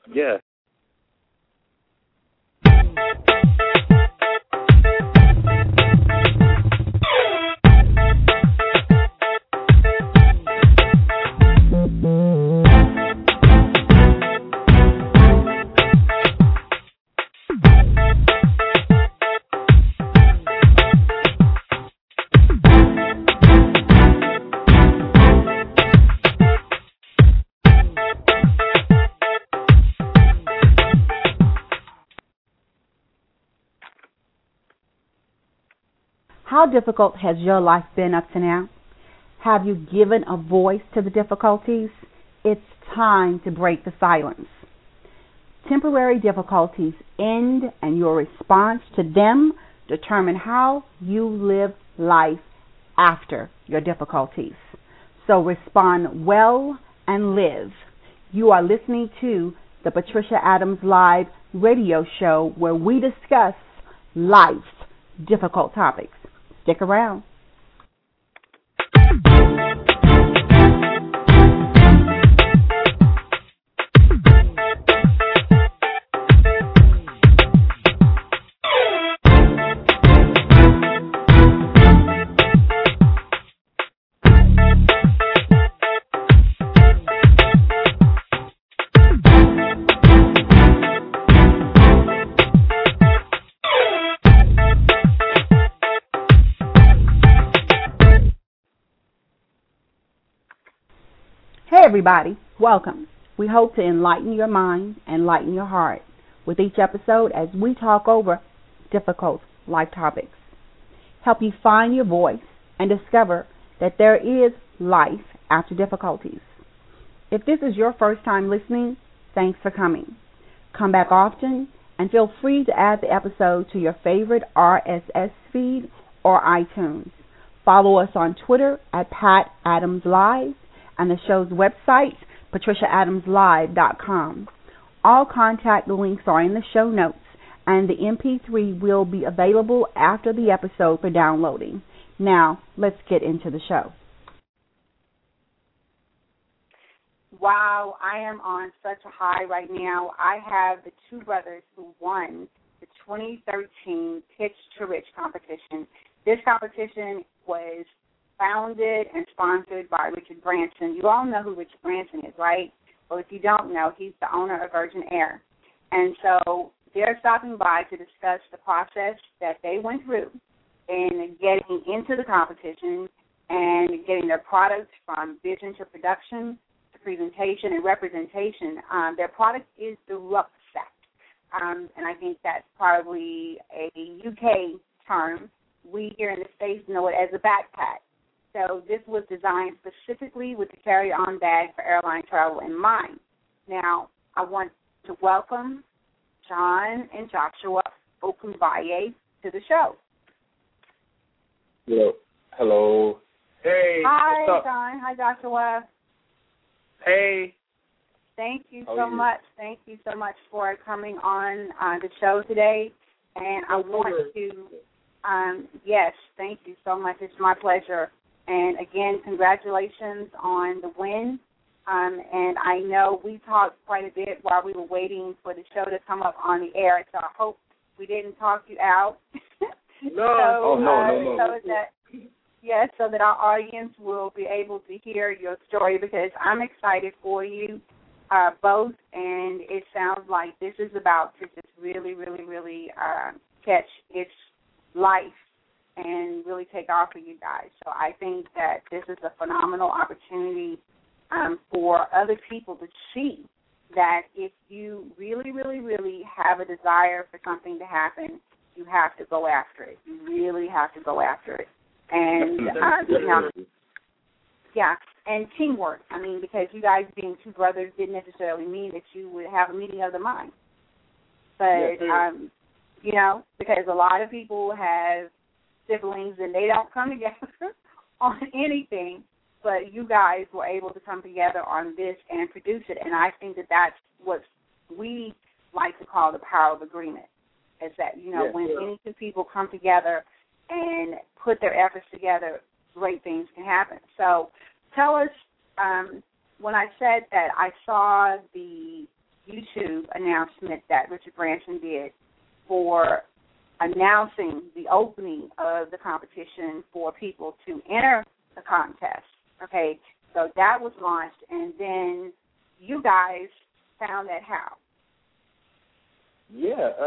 Yeah. How difficult has your life been up to now? Have you given a voice to the difficulties? It's time to break the silence. Temporary difficulties end, and your response to them determine how you live life after your difficulties. So respond well and live. You are listening to the Patricia Adams Live radio show where we discuss life's difficult topics. Stick around. Hey everybody, welcome. We hope to enlighten your mind and lighten your heart with each episode as we talk over difficult life topics. Help you find your voice and discover that there is life after difficulties. If this is your first time listening, thanks for coming. Come back often and feel free to add the episode to your favorite RSS feed or iTunes. Follow us on Twitter at Pat Adams Live and the show's website, patriciaadamslive.com. All contact links are in the show notes, and the MP3 will be available after the episode for downloading. Now, let's get into the show. Wow, I am on such a high right now. I have the two brothers who won the 2013 Pitch to Rich competition. This competition was founded and sponsored by Richard Branson. You all know who Richard Branson is, right? Well, if you don't know, he's the owner of Virgin Air. And so they're stopping by to discuss the process that they went through in getting into the competition and getting their products from vision to production to presentation and representation. Their product is the rucksack. And I think that's probably a UK term. We here in the States know it as a backpack. So this was designed specifically with the carry-on bag for airline travel in mind. Now, I want to welcome John and Joshua Okunbaye to the show. Hello. Hey. Hi, John. Hi, Joshua. Hey. Thank you so much. Thank you so much for coming on the show today. And I want to, yes, thank you so much. It's my pleasure. And, again, congratulations on the win. And I know we talked quite a bit while we were waiting for the show to come up on the air, so I hope we didn't talk you out. No. No. So that our audience will be able to hear your story, because I'm excited for you both, and it sounds like this is about to just really, really, really catch its life and really take off for you guys. So I think that this is a phenomenal opportunity for other people to see that if you really, really, really have a desire for something to happen, you have to go after it. You really have to go after it. And, and teamwork. I mean, because you guys being two brothers didn't necessarily mean that you would have a meeting of the mind. But, because a lot of people have siblings and they don't come together on anything, but you guys were able to come together on this and produce it, and I think that that's what we like to call the power of agreement, is that, when any two people come together and put their efforts together, great things can happen. So tell us, when I said that I saw the YouTube announcement that Richard Branson did for announcing the opening of the competition for people to enter the contest. Okay, so that was launched, and then you guys found that how? Yeah,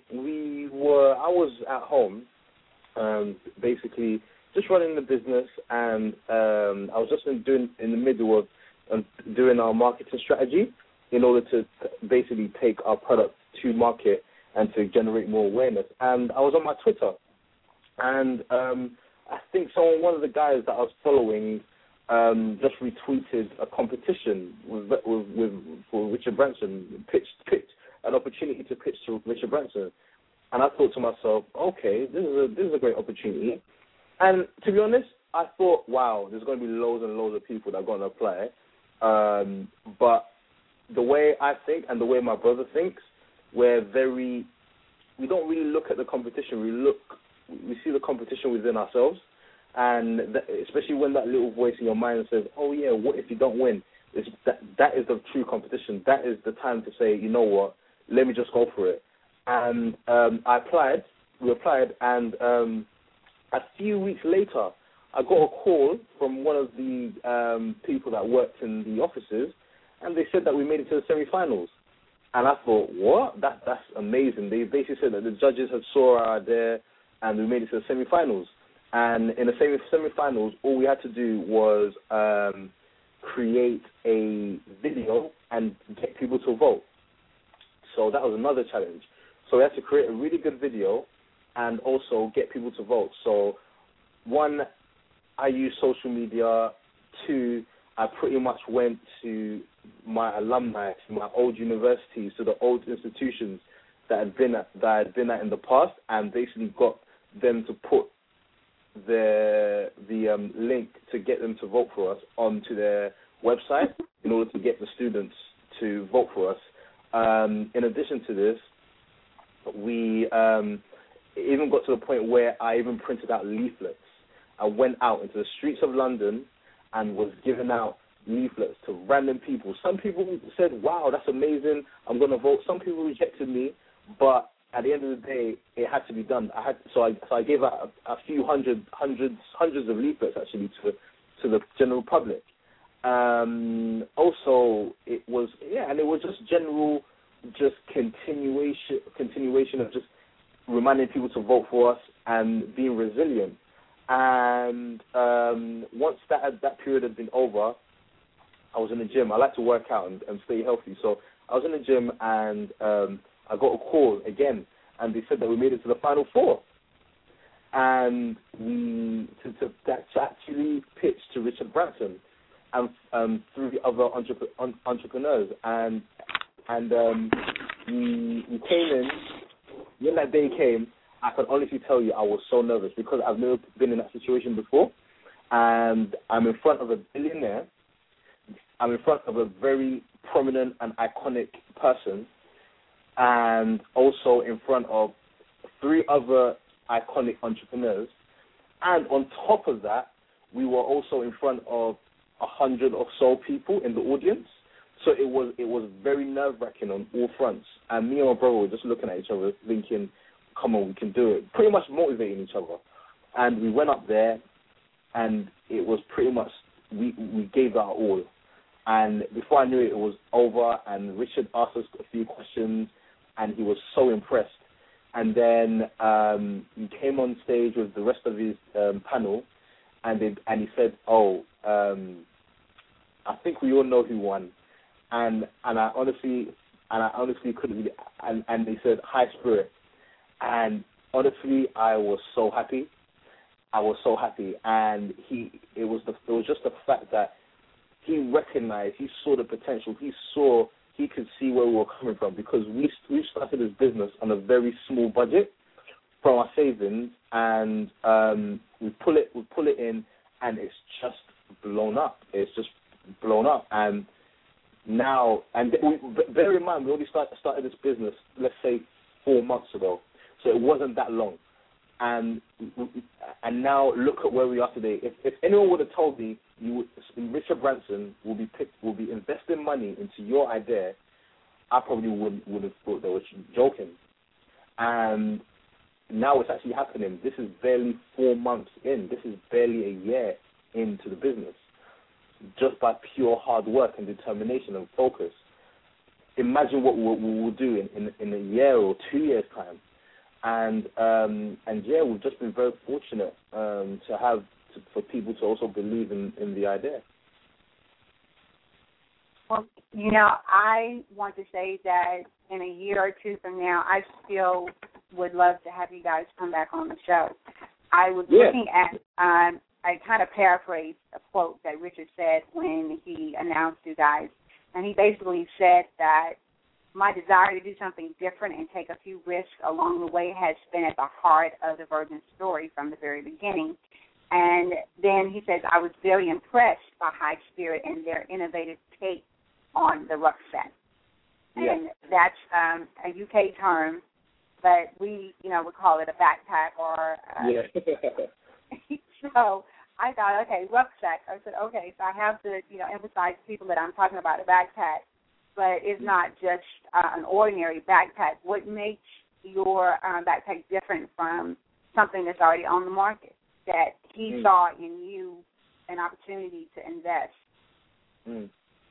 I was at home, basically just running the business, and I was just in the middle of doing our marketing strategy in order to basically take our product to market and to generate more awareness. And I was on my Twitter, and I think one of the guys that I was following just retweeted a competition for Richard Branson, pitched an opportunity to pitch to Richard Branson. And I thought to myself, okay, this is a great opportunity. And to be honest, I thought, wow, there's going to be loads and loads of people that are going to apply. But the way I think and the way my brother thinks, we don't really look at the competition. We see the competition within ourselves. And especially when that little voice in your mind says, oh, yeah, what if you don't win? That is the true competition. That is the time to say, you know what, let me just go for it. And we applied, and a few weeks later, I got a call from one of the people that worked in the offices, and they said that we made it to the semi-finals. And I thought, what? That's amazing. They basically said that the judges had saw our idea, and we made it to the semi-finals. And in the semi-finals, all we had to do was create a video and get people to vote. So that was another challenge. So we had to create a really good video and also get people to vote. So, 1, I used social media. 2, I pretty much went to my alumni, to my old universities, to the old institutions that I had been at in the past, and basically got them to put the link to get them to vote for us onto their website in order to get the students to vote for us. In addition to this, we even got to the point where I even printed out leaflets. I went out into the streets of London and was giving out leaflets to random people. Some people said, wow, that's amazing, I'm going to vote. Some people rejected me, but at the end of the day, it had to be done. So I gave out a few hundreds of leaflets actually to the general public. Also, it was just general, just continuation of just reminding people to vote for us and being resilient. And once that period had been over, I was in the gym. I like to work out and stay healthy. So I was in the gym, and I got a call again, and they said that we made it to the Final Four. And to actually pitch to Richard Branson and 3 other entrepreneurs. And we came in. When that day came, I can honestly tell you I was so nervous because I've never been in that situation before. And I'm in front of a billionaire. I'm in front of a very prominent and iconic person, and also in front of 3 other iconic entrepreneurs. And on top of that, we were also in front of 100 or so people in the audience. So it was very nerve-wracking on all fronts. And me and my brother were just looking at each other thinking, come on, we can do it. Pretty much motivating each other. And we went up there, and it was pretty much, we gave our all. And before I knew it, it was over, and Richard asked us a few questions, and he was so impressed. And then he came on stage with the rest of his panel, and he said, I think we all know who won. And I honestly couldn't really, and they said, high spirit. And honestly, I was so happy. And it was just the fact that he recognized, he saw the potential, he could see where we were coming from, because we started this business on a very small budget from our savings, and we pull it in, and it's just blown up. And now, bear in mind, we only started this business, let's say, 4 months ago, so it wasn't that long. And now look at where we are today. If anyone would have told me Richard Branson will be investing money into your idea, I probably would have thought they were joking. And now it's actually happening. This is barely 4 months in. This is barely a year into the business, just by pure hard work and determination and focus. Imagine what we will do in a year or 2 years' time. And yeah, we've just been very fortunate for people to also believe in the idea. Well, you know, I want to say that in a year or two from now, I still would love to have you guys come back on the show. I was looking at, I kind of paraphrased a quote that Richard said when he announced you guys, and he basically said that my desire to do something different and take a few risks along the way has been at the heart of the Virgin story from the very beginning. And then he says, I was very impressed by High Spirit and their innovative take on the rucksack. And that's a UK term, but we, you know, we call it a backpack or so I thought, okay, rucksack. I said, okay, so I have to, you know, emphasize to people that I'm talking about a backpack, but it's not just an ordinary backpack. What makes your backpack different from something that's already on the market that he saw in you an opportunity to invest?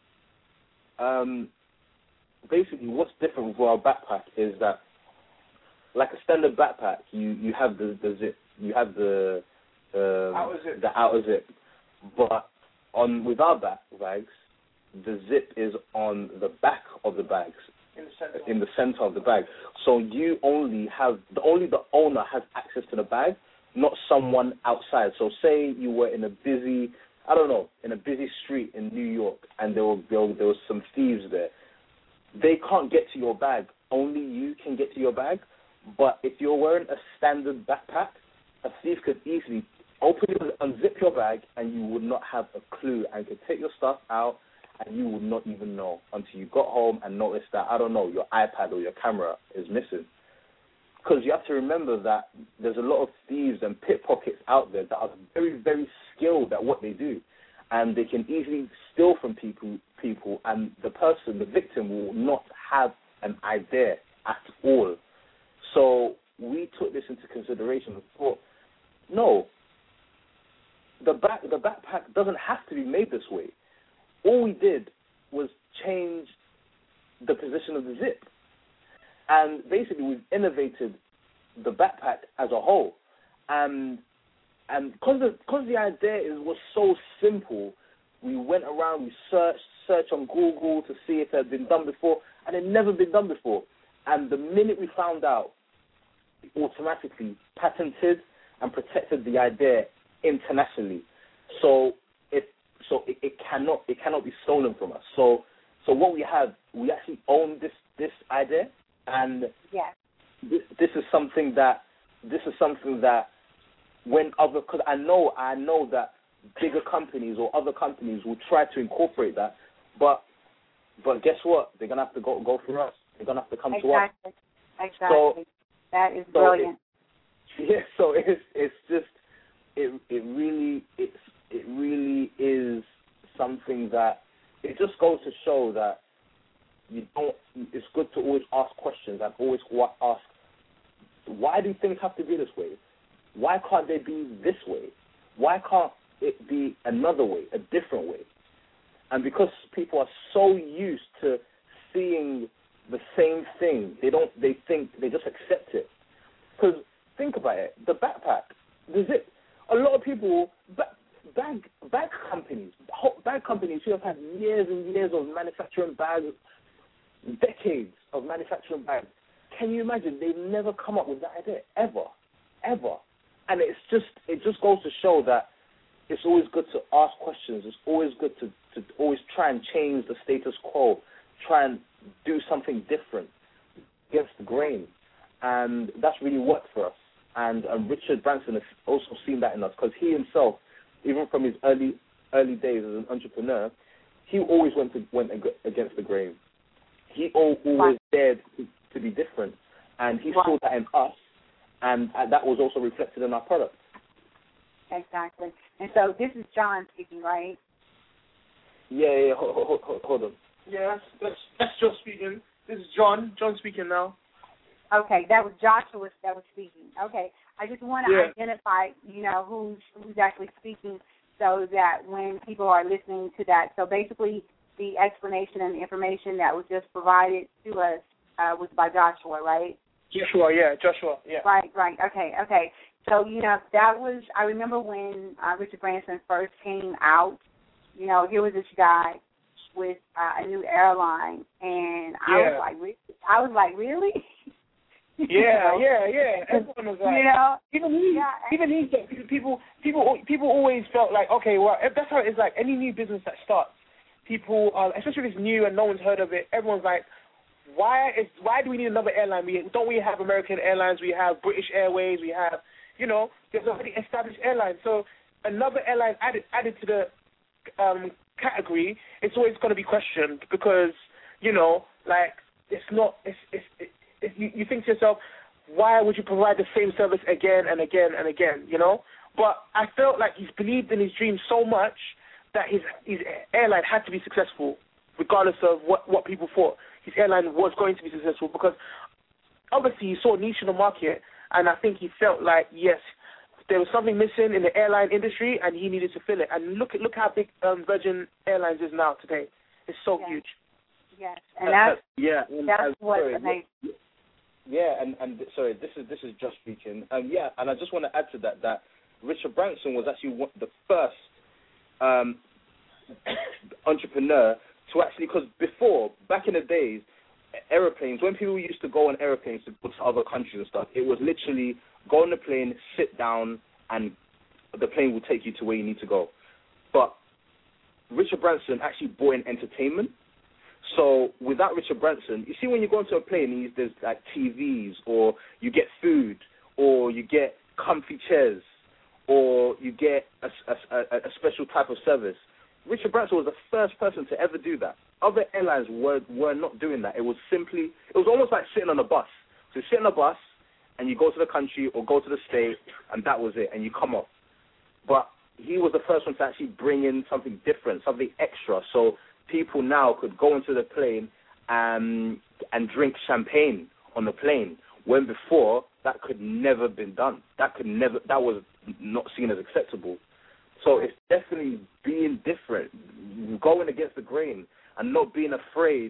Basically, what's different with our backpack is that, like a standard backpack, you have the zip, you have the outer zip, but with our bags, the zip is on the back of the bags, in the center of the bag. So you only the owner has access to the bag, not someone outside. So say you were in a busy street in New York, and there was some thieves there. They can't get to your bag. Only you can get to your bag. But if you're wearing a standard backpack, a thief could easily unzip your bag, and you would not have a clue, and could take your stuff out, and you would not even know until you got home and noticed that, I don't know, your iPad or your camera is missing. Because you have to remember that there's a lot of thieves and pickpockets out there that are very, very skilled at what they do. And they can easily steal from people, and the victim, will not have an idea at all. So we took this into consideration and thought, no, the backpack doesn't have to be made this way. All we did was change the position of the zip. And basically we've innovated the backpack as a whole. And because the idea was so simple, we went around, we searched on Google to see if it had been done before, and it had never been done before. And the minute we found out, we automatically patented and protected the idea internationally. So it cannot be stolen from us. So what we have, we actually own this idea, and this is something that because I know that bigger companies or other companies will try to incorporate that, but guess what? They're gonna have to go through us. They're gonna have to come to us. Exactly. So, that is brilliant. So it really is something that it just goes to show that it's good to always ask questions and always ask, why do things have to be this way? Why can't they be this way? Why can't it be another way, a different way? And because people are so used to seeing the same thing, they just accept it. Because think about it, the backpack, the zip, a lot of people, bag companies who have had years and years of manufacturing bags, decades of manufacturing bags. Can you imagine? They've never come up with that idea, ever. And it just goes to show that it's always good to ask questions. It's always good to always try and change the status quo, try and do something different against the grain. And that's really worked for us. And Richard Branson has also seen that in us, because he himself, even from his early days as an entrepreneur, he always went against the grain. He always dared to be different, and he saw that in us, and that was also reflected in our product. Exactly. And so this is John speaking, right? Yeah. Hold on. Yeah, that's Joe speaking. This is John. John speaking now. Okay, that was Joshua that was speaking. Okay, I just want to identify, who's actually speaking, so that when people are listening to that, so basically the explanation and the information that was just provided to us was by Joshua, right? Joshua, yeah. Right. Okay. So, that was, I remember when Richard Branson first came out, here was this guy with a new airline, and I was like, really? Yeah. Everyone was like, even he said, people always felt like, okay, well, that's how it's like any new business that starts. People, especially if it's new and no one's heard of it, everyone's like, why do we need another airline? Don't we have American Airlines? We have British Airways. We have, there's already established airlines. So another airline added to the category, it's always going to be questioned because, it's not. You think to yourself, why would you provide the same service again and again and again? But I felt like he's believed in his dream so much that his airline had to be successful, regardless of what people thought. His airline was going to be successful because obviously he saw a niche in the market, and I think he felt like, yes, there was something missing in the airline industry, and he needed to fill it. And look how big Virgin Airlines is now today. It's so huge. Yes, and that's what's amazing. Yeah, and sorry, this is Josh speaking. And I just want to add to that Richard Branson was actually the first entrepreneur to actually, because before, back in the days, aeroplanes, when people used to go on aeroplanes to go to other countries and stuff, it was literally go on the plane, sit down, and the plane will take you to where you need to go. But Richard Branson actually brought in entertainment. So without Richard Branson, you see when you go into a plane, there's like TVs, or you get food, or you get comfy chairs, or you get a special type of service. Richard Branson was the first person to ever do that. Other airlines were not doing that. It was almost like sitting on a bus. So you sit on a bus, and you go to the country or go to the state, and that was it, and you come off. But he was the first one to actually bring in something different, something extra, so people now could go into the plane and drink champagne on the plane, when before that could never been done. That was not seen as acceptable. So it's definitely being different, going against the grain, and not being afraid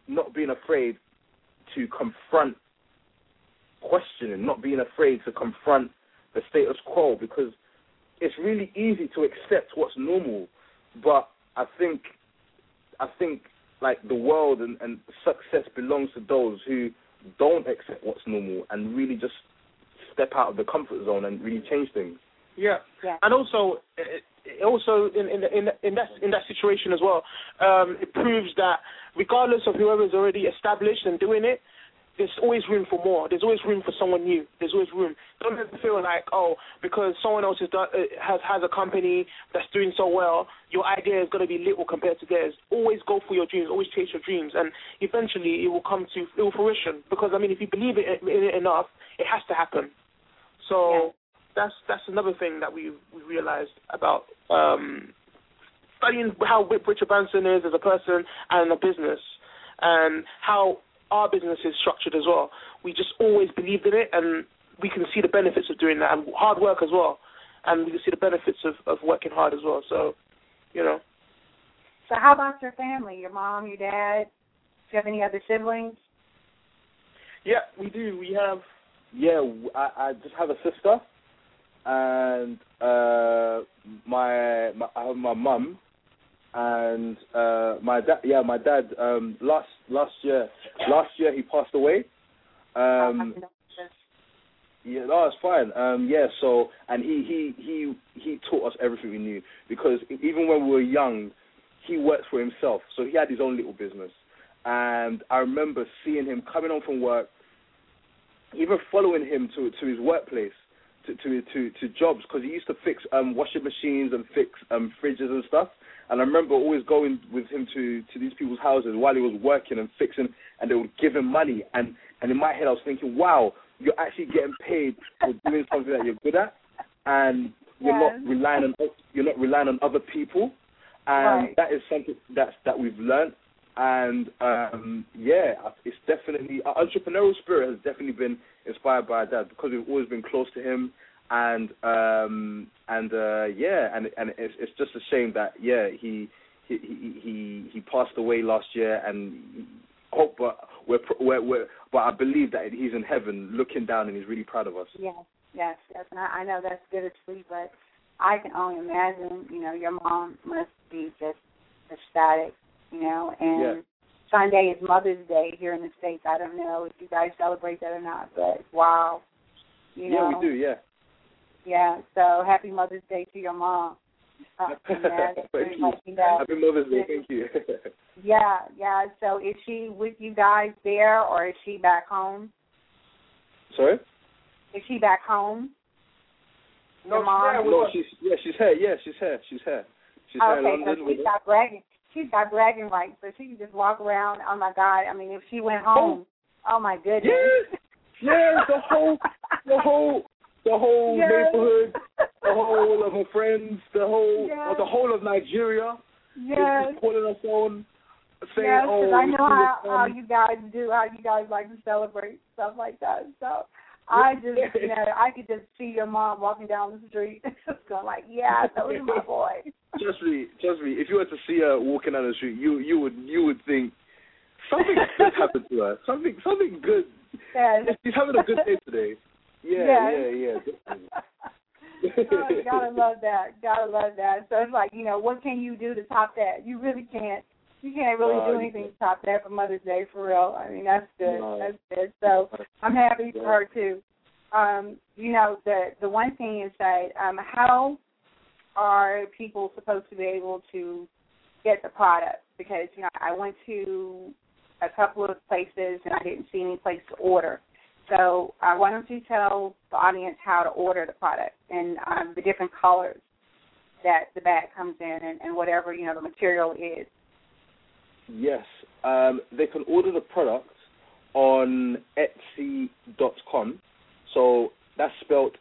to confront questioning, not being afraid to confront the status quo, because it's really easy to accept what's normal, but I think like the world and success belongs to those who don't accept what's normal and really just step out of the comfort zone and really change things. Yeah. And also in that situation as well, it proves that regardless of whoever is already established and doing it, there's always room for more. There's always room for someone new. There's always room. Don't ever feel like, because someone else has a company that's doing so well, your idea is going to be little compared to theirs. Always go for your dreams. Always chase your dreams, and eventually it will come to fruition. Because if you believe in it enough, it has to happen. So that's another thing that we realized about studying how Richard Branson is as a person and a business, and how our business is structured as well. We just always believed in it, and we can see the benefits of doing that, and hard work as well. And we can see the benefits of working hard as well. So, So how about your family, your mom, your dad? Do you have any other siblings? Yeah, we do. We have... Yeah, I just have a sister, and I have my mum, and my dad. Yeah, my dad. Last year he passed away. Yeah, no, it's fine. So, and he taught us everything we knew, because even when we were young, he worked for himself, so he had his own little business. And I remember seeing him coming home from work, even following him to his workplace, to jobs, because he used to fix washing machines and fix fridges and stuff. And I remember always going with him to these people's houses while he was working and fixing, and they would give him money. And in my head I was thinking, wow, you're actually getting paid for doing something that you're good at, and you're not relying on other people. And that is something that we've learned And it's definitely our entrepreneurial spirit has definitely been inspired by our dad because we've always been close to him, and it's just a shame that he passed away last year, and but I believe that he's in heaven looking down and he's really proud of us. Yes, and I know that's bittersweet, but I can only imagine, your mom must be just ecstatic. And Sunday is Mother's Day here in the States. I don't know if you guys celebrate that or not, but wow. Yeah, we do, Yeah, so happy Mother's Day to your mom. Thank you. Happy Mother's Day, thank you. Yeah, so is she with you guys there, or is she back home? Sorry? Is she back home? No, she's here. She's here. She's here in London. So she's got bragging rights, so she can just walk around. Oh my God! I mean, if she went home, oh my goodness. Yeah, the whole neighborhood, the whole of her friends, the whole of Nigeria. Yes. Is calling us on, saying, because I know how you guys do, how you guys like to celebrate stuff like that. So I just, I could just see your mom walking down the street, just going like, those are my boys. Trust me. If you were to see her walking down the street, you would think something good happened to her. Something good. Yes. She's having a good day today. Yeah. Oh, gotta love that. So it's like, what can you do to top that? You really can't. You can't really do anything to top that for Mother's Day, for real. I mean, that's good. That's good. So I'm happy for her too. The one thing is that how are people supposed to be able to get the product? Because I went to a couple of places and I didn't see any place to order. So why don't you tell the audience how to order the product and the different colors that the bag comes in and whatever, the material is. Yes. They can order the product on Etsy.com. So that's spelled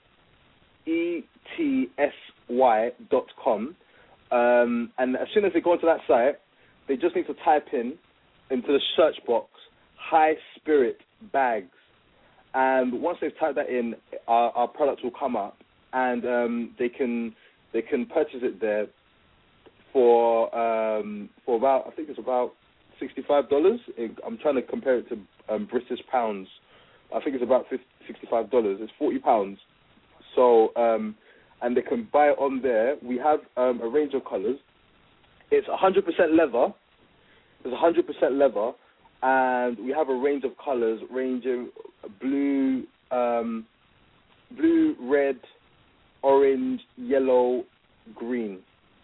ETSY.com. And as soon as they go onto that site, they just need to type into the search box, High Spirit Bags. And once they've typed that in, our products will come up, and they can purchase it there for about, I think it's about $65. I'm trying to compare it to British pounds. I think it's about $65. It's £40. So and they can buy it on there. We have a range of colors. It's 100% leather. It's 100% leather. And we have a range of colors ranging blue, red, orange, yellow, green.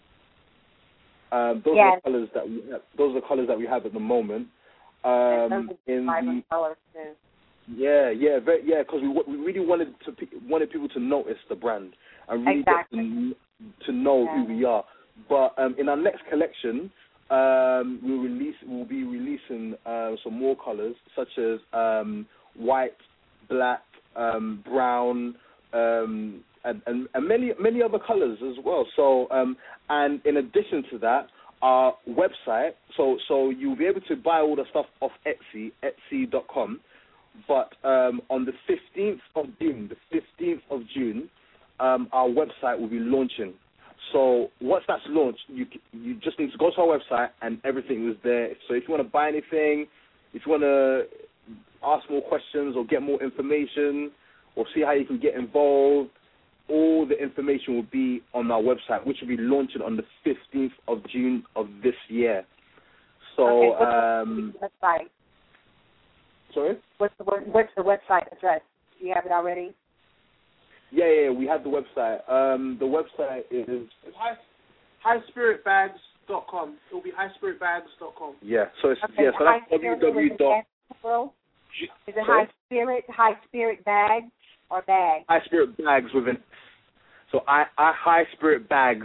Those are the colors that we have. Those are the colors that we have at the moment. Those are colors too. Because we really wanted people to notice the brand and really get to know who we are. But in our next collection, we'll be releasing some more colors such as white, black, brown, and many other colors as well. So and in addition to that, our website. So you'll be able to buy all the stuff off Etsy.com. But on the 15th of June, our website will be launching. So once that's launched, you just need to go to our website and everything is there. So if you want to buy anything, if you want to ask more questions or get more information or see how you can get involved, all the information will be on our website, which will be launching on the 15th of June of this year. So, what's the website? Sorry? What's the website address? Do you have it already? Yeah, we have the website. The website is highspiritbags.com. It will be highspiritbags.com. Yeah, so it's so that's www. Is it High Spirit Bags or Bags? High Spirit Bags with an so highspiritbags.com.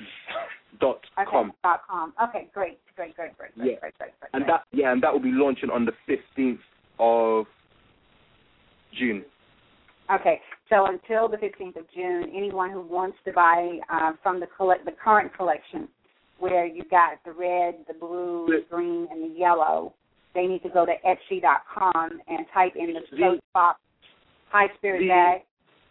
.com. Okay, great. And that will be launching on the 15th of June. Okay, so until the 15th of June, anyone who wants to buy from the current collection where you got the red, the blue, the green, and the yellow, they need to go to Etsy.com and type in the search box High Spirit bag.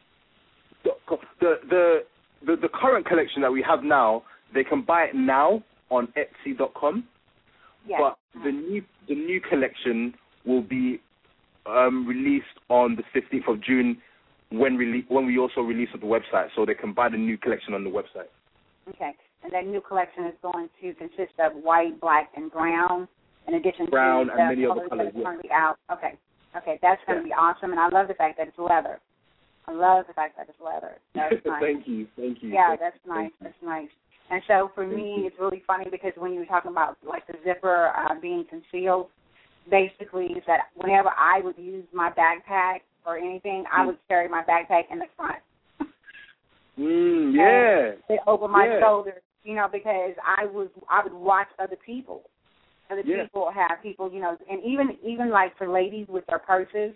The current collection that we have now, they can buy it now on Etsy.com. Yes. But the new collection will be released on the 15th of June when we also release at the website, so they can buy the new collection on the website. Okay. And that new collection is going to consist of white, black, and brown, in addition brown to and many other colors. Out. Okay, that's going to be awesome, and I love the fact that it's leather. I love the fact that it's leather. That's nice. Thank you. Yeah, that's nice. That's nice. And so for me, it's really funny because when you were talking about like the zipper being concealed, basically is that whenever I would use my backpack or anything, I would carry my backpack in the front. Yeah. Over my shoulders, because I would watch other people. Other people have people, and even like for ladies with their purses,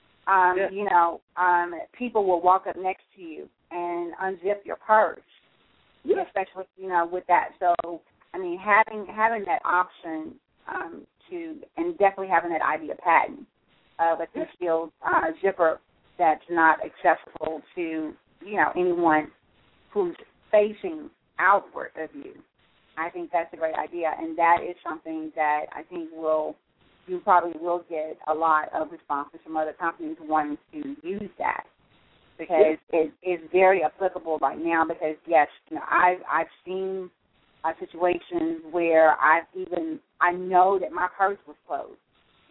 people will walk up next to you and unzip your purse. Yeah. Especially, with that. So, I mean, having that option and definitely having that idea patent of a concealed zipper that's not accessible to, anyone who's facing outward of you. I think that's a great idea, and that is something that I think you probably will get a lot of responses from other companies wanting to use that. Because it is very applicable right now. Because yes, I've seen situations where I know that my purse was closed,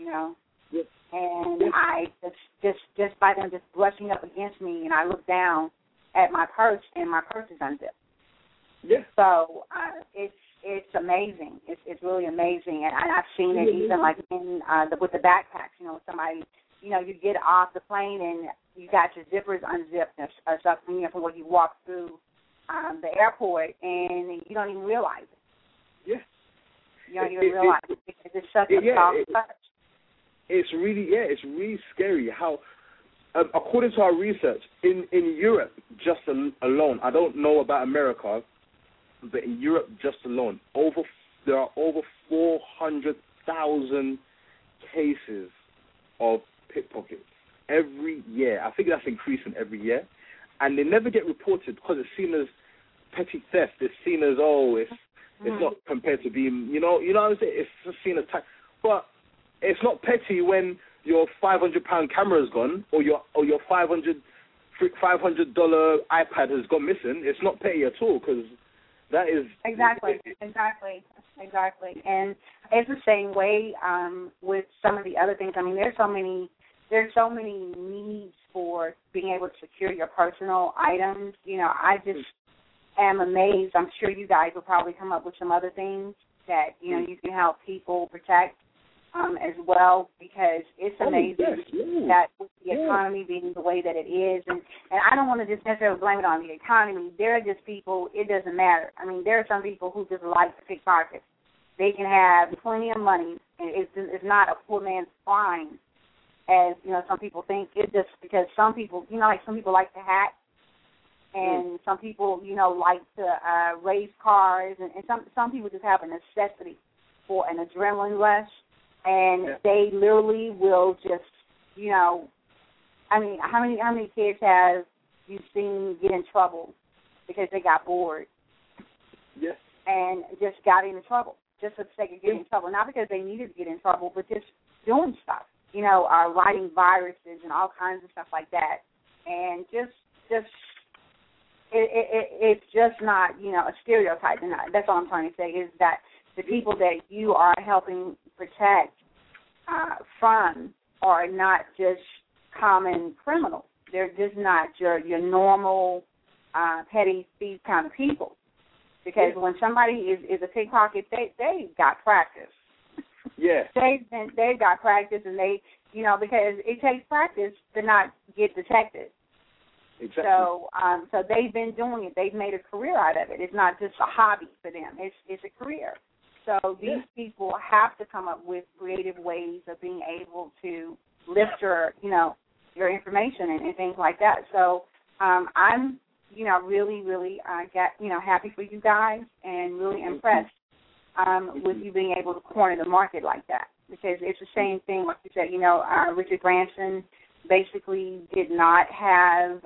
and I just by them just brushing up against me, and I look down at my purse and my purse is unzipped. Yeah. So it's amazing. It's really amazing, and I've seen it even like in with the backpacks. Somebody. You get off the plane and you got your zippers unzipped or something, from when you walk through the airport, and you don't even realize it. Yeah. You don't even realize it. It's such a soft touch. It's really scary how, according to our research, in Europe just alone, I don't know about America, but in Europe just alone, there are over 400,000 cases of pickpockets every year. I think that's increasing every year, and they never get reported because it's seen as petty theft. It's seen as it's not compared to being what I'm saying. It's just seen as but it's not petty when your £500 camera is gone or your $500 iPad has gone missing. It's not petty at all because that is exactly. And it's the same way with some of the other things. I mean, there's so many needs for being able to secure your personal items. I just am amazed. I'm sure you guys will probably come up with some other things that you can help people protect as well, because it's amazing that with the economy being the way that it is, and I don't want to just necessarily blame it on the economy. There are just people, it doesn't matter. I mean, there are some people who just like to pickpocket. They can have plenty of money, and it's not a poor man's crime, as some people think. It's just because some people, like some people like to hack, and some people, like to race cars, and some people just have a necessity for an adrenaline rush. And they literally will just, I mean, how many kids have you seen get in trouble because they got bored? Yes. And just got into trouble, just for the sake of getting in trouble. Not because they needed to get in trouble, but just doing stuff, writing viruses and all kinds of stuff like that. And it's just not, a stereotype. And that's all I'm trying to say is that the people that you are helping protect from are not just common criminals. They're just not your normal petty thief kind of people. Because when somebody is a pickpocket, they got practice. Yeah. They've got practice, and they, because it takes practice to not get detected. Exactly. So they've been doing it. They've made a career out of it. It's not just a hobby for them. It's a career. So these people have to come up with creative ways of being able to lift your information and things like that. So I'm really, really happy for you guys and really impressed with you being able to corner the market like that. Because it's the same thing, like you said, Richard Branson basically did not have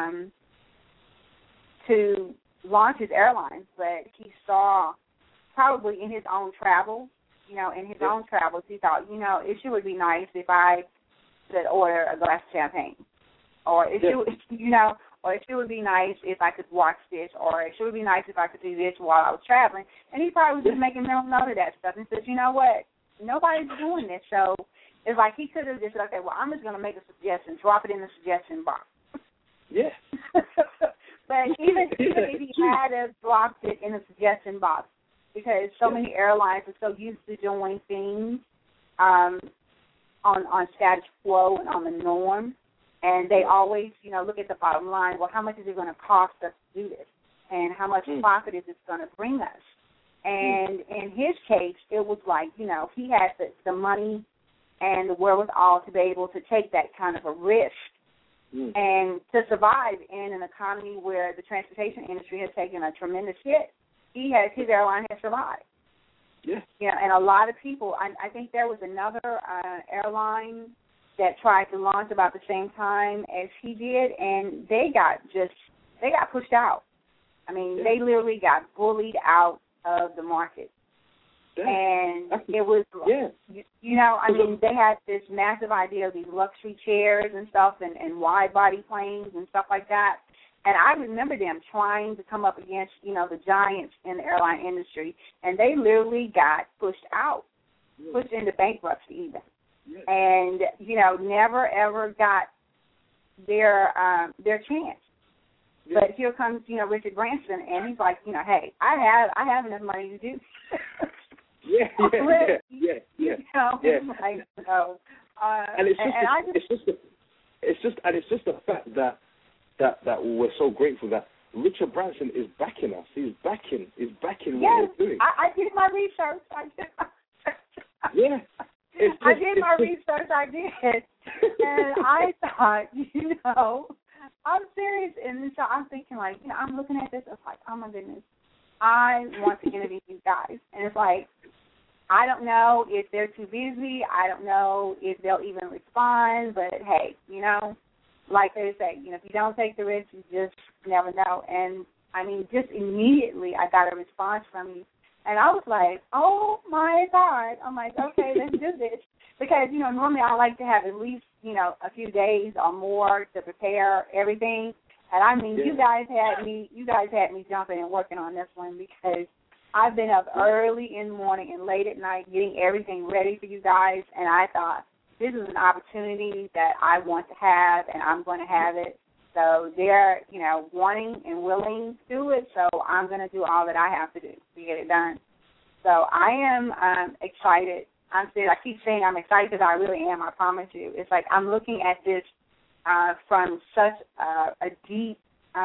to launch his airlines, but he saw probably in his own travels, he thought, it sure would be nice if I could order a glass of champagne. Or it sure would be nice if I could watch this, or it sure would be nice if I could do this while I was traveling. And he probably was just making mental note of that stuff and says, you know what, nobody's doing this. So it's like he could have just said, okay, well, I'm just going to make a suggestion, drop it in the suggestion box. Yeah. But even if he had dropped it in the suggestion box, because so many airlines are so used to doing things on status quo and on the norm, and they always, look at the bottom line. Well, how much is it going to cost us to do this, and how much profit is it going to bring us? And in his case, it was like, he had the money and the wherewithal to be able to take that kind of a risk and to survive in an economy where the transportation industry has taken a tremendous hit. His airline has survived. Yeah. And a lot of people, I think there was another airline that tried to launch about the same time as he did, and they got pushed out. I mean, they literally got bullied out of the market. And it was, they had this massive idea of these luxury chairs and stuff and wide-body planes and stuff like that. And I remember them trying to come up against, the giants in the airline industry, and they literally got pushed out, pushed into bankruptcy even. And, never, ever got their chance. But here comes, Richard Branson, and he's like, hey, I have enough money to do Yeah. And it's just the fact that we're so grateful that Richard Branson is backing us. He's backing what we're doing. I did my research. I did my research. I did, and I thought, I'm serious, and so I'm thinking I'm looking at this. It's like, oh my goodness, I want to interview you guys, and it's like, I don't know if they're too busy. I don't know if they'll even respond. But hey, like they say, if you don't take the risk, you just never know. And I mean, just immediately I got a response from you, and I was like, oh my God! I'm like, okay, let's do this, because normally I like to have at least a few days or more to prepare everything. And I mean, you guys had me jumping and working on this one, because I've been up early in the morning and late at night getting everything ready for you guys, and I thought this is an opportunity that I want to have, and I'm going to have it. So they're, wanting and willing to do it, so I'm going to do all that I have to do to get it done. So I am excited. I keep saying I'm excited because I really am, I promise you. It's like I'm looking at this from such a deep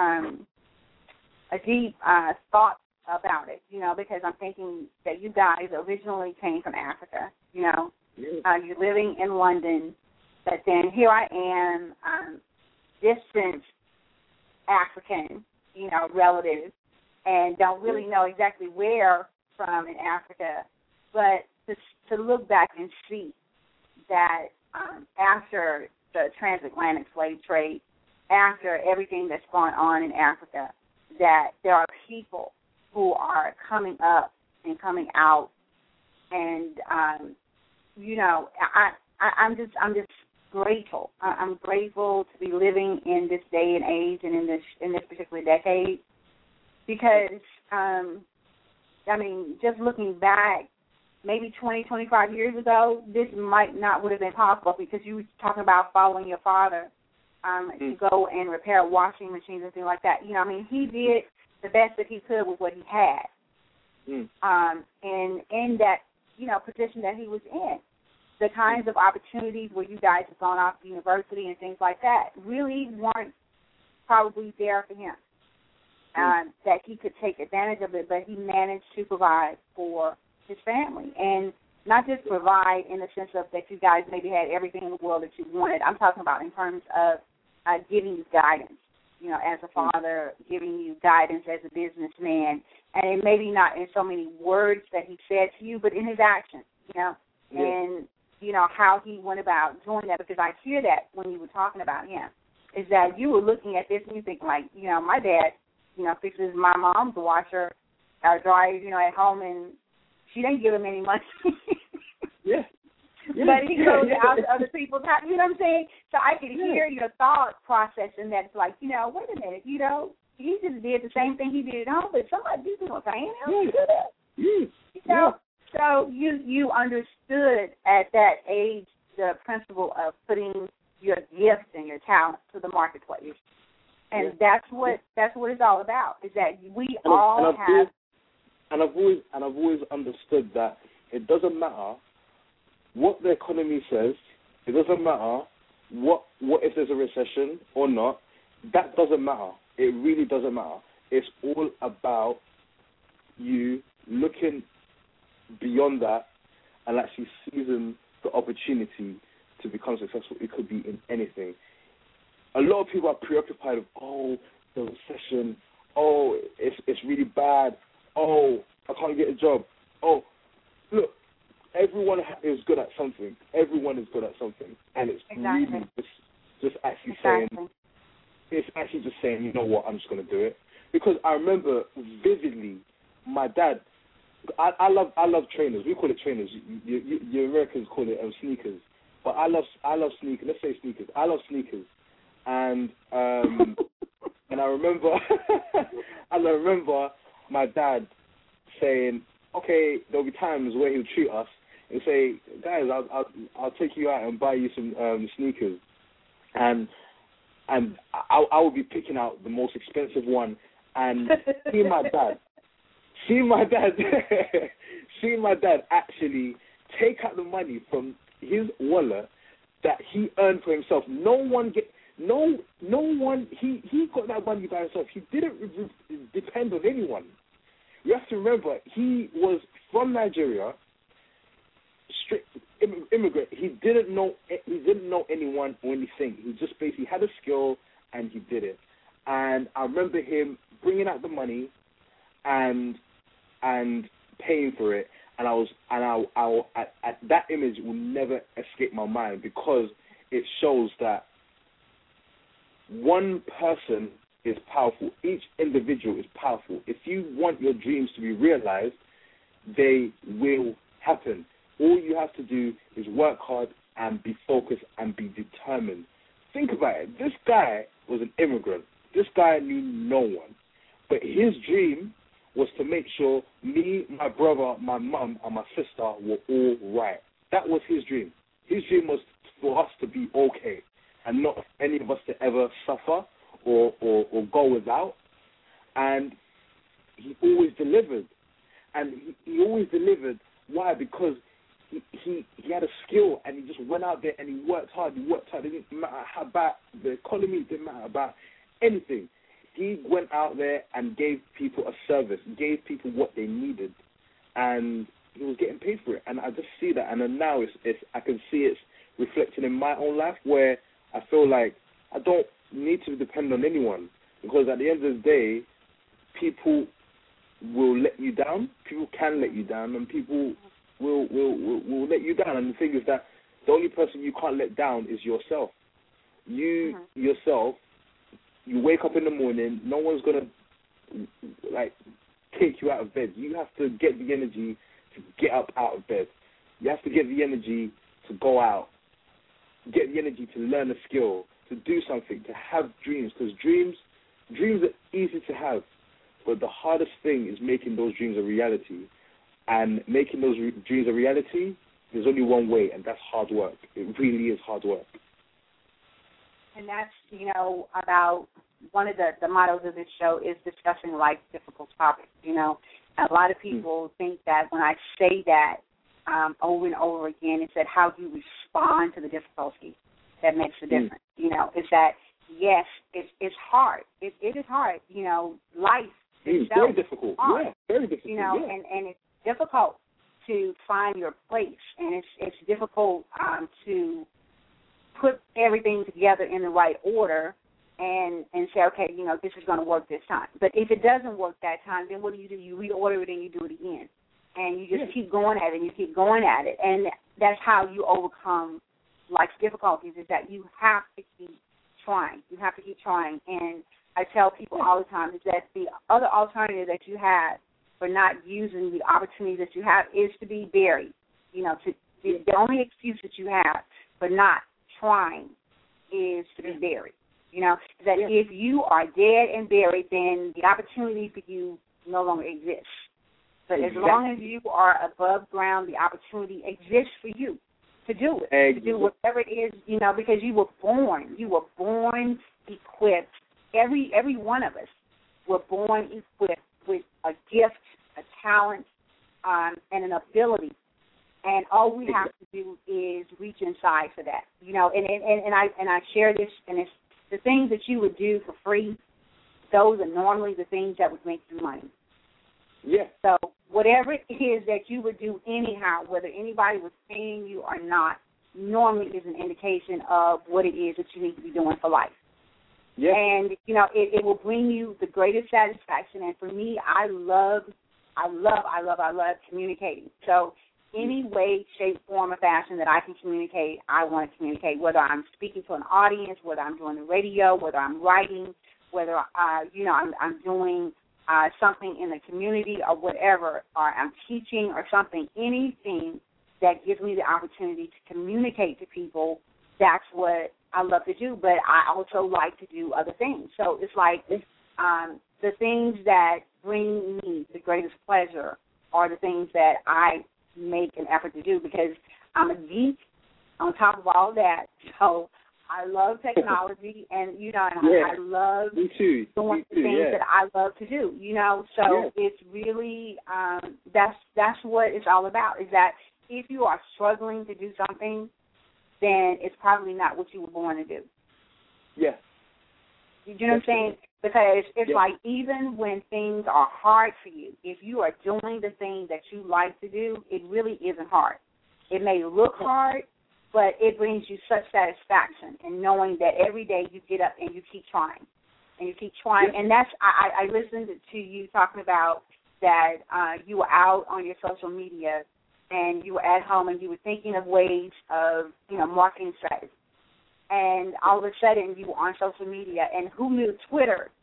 thought about it, because I'm thinking that you guys originally came from Africa, you're living in London, but then here I am, distant African, relative, and don't really know exactly where from in Africa, but to look back and see that after the transatlantic slave trade, after everything that's going on in Africa, that there are people who are coming up and coming out, and I'm just grateful. I'm grateful to be living in this day and age and in this particular decade, because just looking back, maybe 20, 25 years ago, this might not would have been possible, because you were talking about following your father to go and repair washing machines and things like that. He did the best that he could with what he had, and in that, position that he was in. The kinds of opportunities where you guys have gone off to university and things like that really weren't probably there for him, that he could take advantage of it, but he managed to provide for his family, and not just provide in the sense of that you guys maybe had everything in the world that you wanted. I'm talking about in terms of giving you guidance, as a father, giving you guidance as a businessman, and it maybe not in so many words that he said to you, but in his actions, and, how he went about doing that, because I hear that when you were talking about him, is that you were looking at this and you think, like, my dad, fixes my mom's washer or dryer, at home, and she didn't give him any money. Yeah. But he goes out to other people's house, you know what I'm saying? So I could hear your thought process, and that's like, wait a minute, he just did the same thing he did at home, but somebody did what paying him to do that. So you understood at that age the principle of putting your gifts and your talent to the marketplace, and that's what it's all about. Is that we all have. And I've always understood that it doesn't matter what the economy says. It doesn't matter what if there's a recession or not. That doesn't matter. It really doesn't matter. It's all about you looking beyond that and actually seizing the opportunity to become successful. It could be in anything. A lot of people are preoccupied with, the recession. It's really bad. I can't get a job. Look, everyone is good at something. Everyone is good at something. And it's really just actually saying, it's actually just saying, you know what, I'm just going to do it. Because I remember vividly my dad, I love trainers. We call it trainers. You Americans call it sneakers. But I love sneakers. Let's say sneakers. I love sneakers. And and I remember my dad saying, okay, there'll be times where he'll treat us and say, guys, I'll take you out and buy you some sneakers, and I will be picking out the most expensive one, and seeing my dad actually take out the money from his wallet that he earned for himself. He got that money by himself. He didn't depend on anyone. You have to remember, he was from Nigeria, strict immigrant. He didn't know anyone or anything. He just basically had a skill and he did it. And I remember him bringing out the money and paying for it. And that image will never escape my mind, because it shows that one person is powerful. Each individual is powerful. If you want your dreams to be realized, they will happen. All you have to do is work hard and be focused and be determined. Think about it. This guy was an immigrant. This guy knew no one. But his dream was to make sure me, my brother, my mum, and my sister were all right. That was his dream. His dream was for us to be okay and not any of us to ever suffer or go without. And he always delivered. And he always delivered. Why? Because he had a skill, and he just went out there and he worked hard. It didn't matter about the economy. It didn't matter about anything. He went out there and gave people a service, gave people what they needed, and he was getting paid for it. And I just see that, and then now I can see it's reflected in my own life, where I feel like I don't need to depend on anyone, because at the end of the day, people will let you down. People can let you down, and people will let you down. And the thing is that the only person you can't let down is yourself. You yourself. You wake up in the morning, no one's going to, take you out of bed. You have to get the energy to get up out of bed. You have to get the energy to go out, get the energy to learn a skill, to do something, to have dreams. Because dreams are easy to have, but the hardest thing is making those dreams a reality. And making those dreams a reality, there's only one way, and that's hard work. It really is hard work. And that's, about one of the mottos of this show is discussing life's difficult topics, And a lot of people think that when I say that over and over again, it's that how you respond to the difficulty that makes the difference. It's that, yes, it's hard. It is hard. Life is very difficult. Hard, yeah, very difficult. And it's difficult to find your place, and it's difficult to put everything together in the right order and say, okay, this is going to work this time. But if it doesn't work that time, then what do? You reorder it and you do it again. And you just keep going at it and you keep going at it. And that's how you overcome life's difficulties, is that you have to keep trying. You have to keep trying. And I tell people all the time is that the other alternative that you have for not using the opportunities that you have is to be buried. The only excuse that you have for not trying is to be buried. That if you are dead and buried, then the opportunity for you no longer exists. But as long as you are above ground, the opportunity exists for you to do it, to do whatever it is, because you were born equipped. Every one of us were born equipped with a gift, a talent, and an ability. And all we have to do is reach inside for that, And I share this, and it's the things that you would do for free. Those are normally the things that would make you money. Yeah. So whatever it is that you would do anyhow, whether anybody was paying you or not, normally is an indication of what it is that you need to be doing for life. Yeah. And it will bring you the greatest satisfaction. And for me, I love communicating. So any way, shape, form, or fashion that I can communicate, I want to communicate, whether I'm speaking to an audience, whether I'm doing the radio, whether I'm writing, whether, I'm doing something in the community or whatever, or I'm teaching or something, anything that gives me the opportunity to communicate to people, that's what I love to do. But I also like to do other things. So it's like the things that bring me the greatest pleasure are the things that I make an effort to do, because I'm a geek on top of all that. So I love technology, and I love doing the things that I love to do. So it's really that's what it's all about. Is that if you are struggling to do something, then it's probably not what you were born to do. Yeah. You know what I'm saying? Because it's like, even when things are hard for you, if you are doing the thing that you like to do, it really isn't hard. It may look hard, but it brings you such satisfaction in knowing that every day you get up and you keep trying. And you keep trying. And that's, I listened to you talking about that you were out on your social media and you were at home and you were thinking of ways of, marketing strategy. And all of a sudden you were on social media, and who knew Twitter?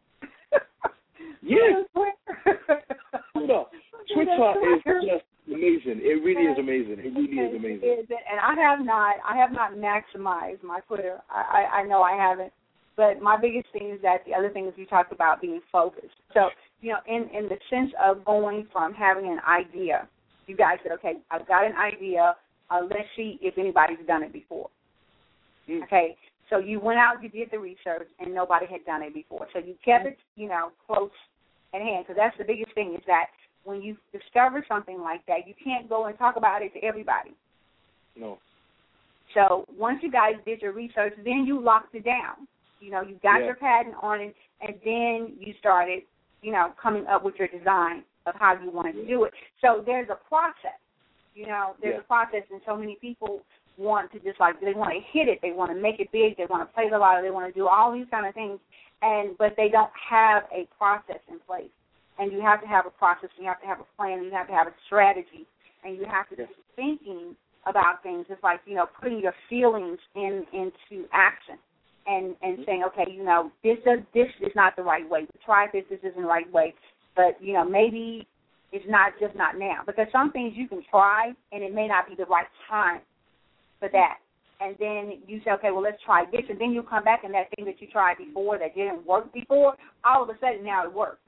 Twitter is just amazing. It really is amazing. It really is amazing. And I have not maximized my Twitter. I know I haven't. But my biggest thing is that the other thing is you talked about being focused. So, in the sense of going from having an idea, you guys said, okay, I've got an idea. Let's see if anybody's done it before. Okay, so you went out, you did the research, and nobody had done it before. So you kept it, close at hand, because that's the biggest thing, is that when you discover something like that, you can't go and talk about it to everybody. No. So once you guys did your research, then you locked it down. You got your patent on it, and then you started, coming up with your design of how you wanted to do it. So there's a process. There's a process, and so many people want to just they want to hit it, they want to make it big, they want to play the lottery, they want to do all these kind of things, but they don't have a process in place. And you have to have a process, you have to have a plan, you have to have a strategy, and you have to be thinking about things. It's like, putting your feelings into action and saying, okay, this is not the right way. We tried this isn't the right way, but, maybe it's not now. Because some things you can try, and it may not be the right time for that. And then you say, okay, well, let's try this. And then you come back, and that thing that you tried before that didn't work before, all of a sudden now it works.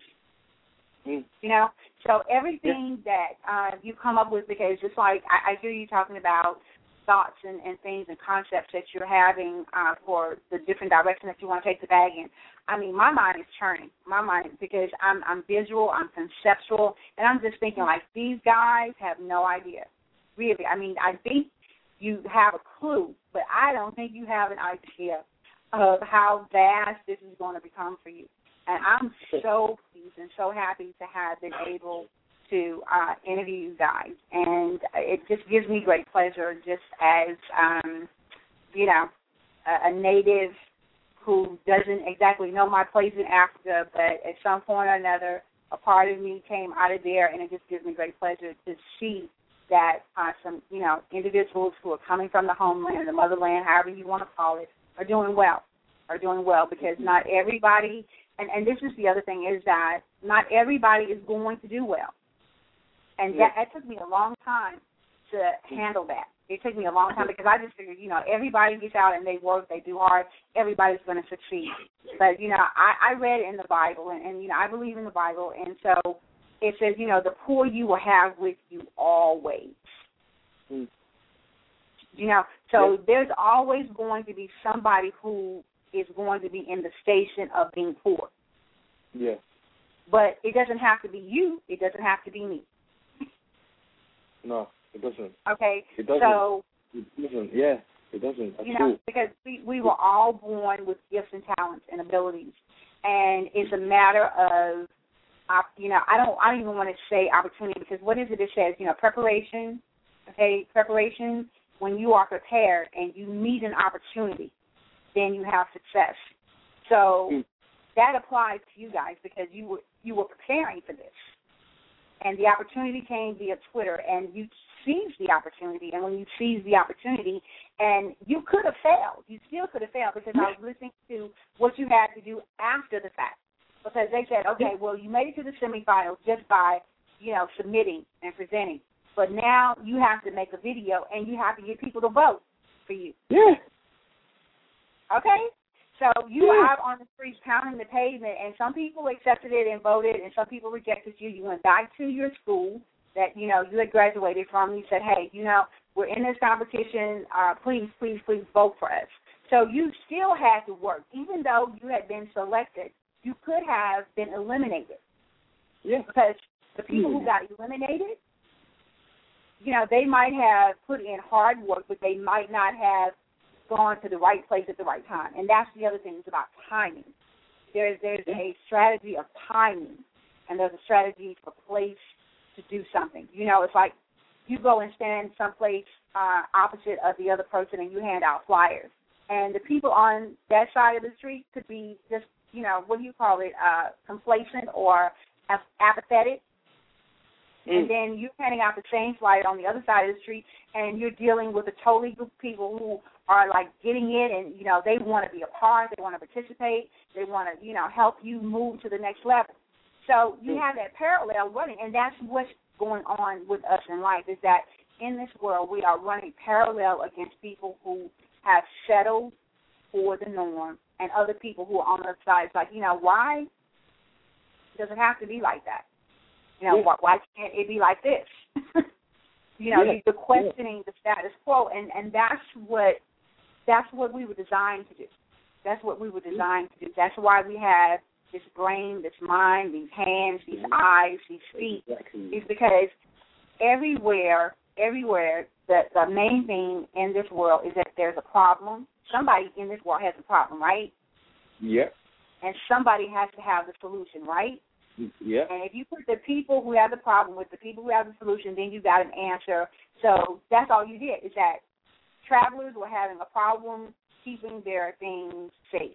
So everything that you come up with, because it's like I hear you talking about thoughts and things and concepts that you're having for the different direction that you want to take the bag in. I mean, my mind is churning. Because I'm visual, I'm conceptual, and I'm just thinking, like, these guys have no idea. Really. I mean, I think you have a clue, but I don't think you have an idea of how vast this is going to become for you. And I'm so pleased and so happy to have been able to interview you guys. And it just gives me great pleasure, just as, a native who doesn't exactly know my place in Africa, but at some point or another, a part of me came out of there, and it just gives me great pleasure to see that some, individuals who are coming from the homeland, the motherland, however you want to call it, are doing well, because not everybody, and this is the other thing, is that not everybody is going to do well. And that took me a long time to handle that. It took me a long time because I just figured, everybody gets out and they work, they do hard, everybody's going to succeed. But, I read in the Bible, and I believe in the Bible, and so it says, the poor you will have with you always. Mm. So there's always going to be somebody who is going to be in the station of being poor. Yeah. But it doesn't have to be you. It doesn't have to be me. No, it doesn't. Okay. It doesn't. So, it doesn't. Yeah, it doesn't. That's because we were all born with gifts and talents and abilities, and it's a matter of, I don't even want to say opportunity, because what is it? It says, preparation. Okay, preparation. When you are prepared and you meet an opportunity, then you have success. So that applies to you guys because you were preparing for this. And the opportunity came via Twitter, and you seized the opportunity. And when you seized the opportunity, and you could have failed. You still could have failed, because I was listening to what you had to do after the fact. Because they said, okay, well, you made it to the semifinals just by, submitting and presenting. But now you have to make a video, and you have to get people to vote for you. Yeah. Okay? So you were out on the streets pounding the pavement, and some people accepted it and voted, and some people rejected you. You went back to your school that, you had graduated from. You said, hey, we're in this competition. Please, please, please vote for us. So you still had to work. Even though you had been selected, you could have been eliminated. Yeah. Because the people who got eliminated, they might have put in hard work, but they might not have gone to the right place at the right time. And that's the other thing, is about timing. There's a strategy of timing, and there's a strategy for place to do something. It's like you go and stand someplace opposite of the other person and you hand out flyers. And the people on that side of the street could be just, what do you call it, complacent or apathetic. And then you're handing out the same flyer on the other side of the street, and you're dealing with a totally group of people who are, like, getting it, and, they want to be a part, they want to participate, they want to, help you move to the next level. So you have that parallel running, and that's what's going on with us in life, is that in this world we are running parallel against people who have settled for the norm, and other people who are on the other side. It's like, why does it have to be like that? Why can't it be like this? You're questioning the status quo, and that's what we were designed to do. That's what we were designed to do. That's why we have this brain, this mind, these hands, these eyes, these feet. Is because everywhere, the main thing in this world is that there's a problem. Somebody in this world has a problem, right? Yeah. And somebody has to have the solution, right? Yeah. And if you put the people who have the problem with the people who have the solution, then you got an answer. So that's all you did, is that travelers were having a problem keeping their things safe.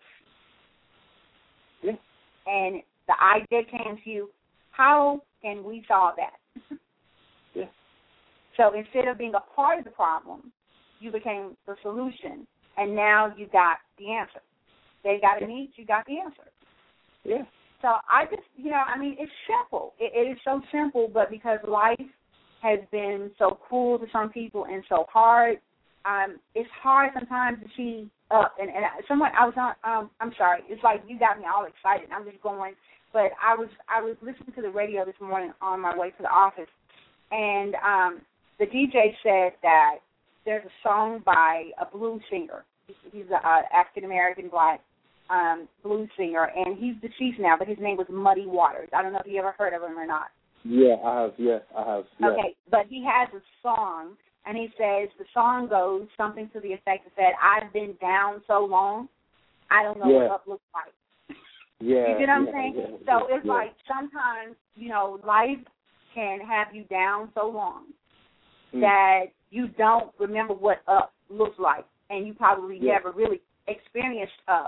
Yeah. And the idea came to you, how can we solve that? Yeah. So instead of being a part of the problem, you became the solution, and now you got the answer. They got a need, you got the answer. Yeah. So I just, it's simple. It is so simple, but because life has been so cruel to some people and so hard, it's hard sometimes to see up. And someone, I was on, I'm sorry, it's like you got me all excited. I'm just going, but I was listening to the radio this morning on my way to the office, and the DJ said that there's a song by a blues singer. He's an African-American black blues singer, and he's deceased now, but his name was Muddy Waters. I don't know if you ever heard of him or not. Yeah, I have. Yeah. Okay, but he has a song, and he says, the song goes something to the effect that I've been down so long, I don't know what up looks like. Yeah. You get what I'm saying? So it's like sometimes, life can have you down so long that you don't remember what up looks like, and you probably never really experienced up.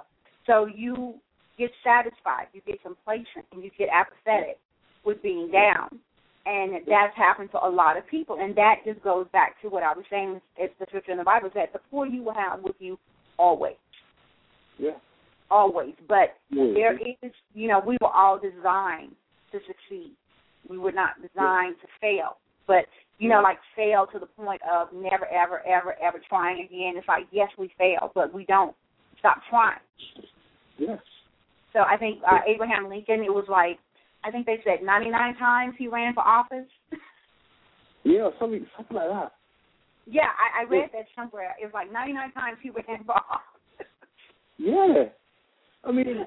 So you get satisfied, you get complacent, and you get apathetic with being down. And that's happened to a lot of people. And that just goes back to what I was saying. It's the scripture in the Bible that the poor you will have with you always. Yeah. Always. But there is, we were all designed to succeed. We were not designed to fail. But, like fail to the point of never, ever, ever, ever trying again. It's like, yes, we fail, but we don't stop trying. Yes. So I think Abraham Lincoln, it was like, I think they said 99 times he ran for office. Yeah, something like that. Yeah, I read that somewhere. It was like 99 times he ran for office. Yeah. I mean,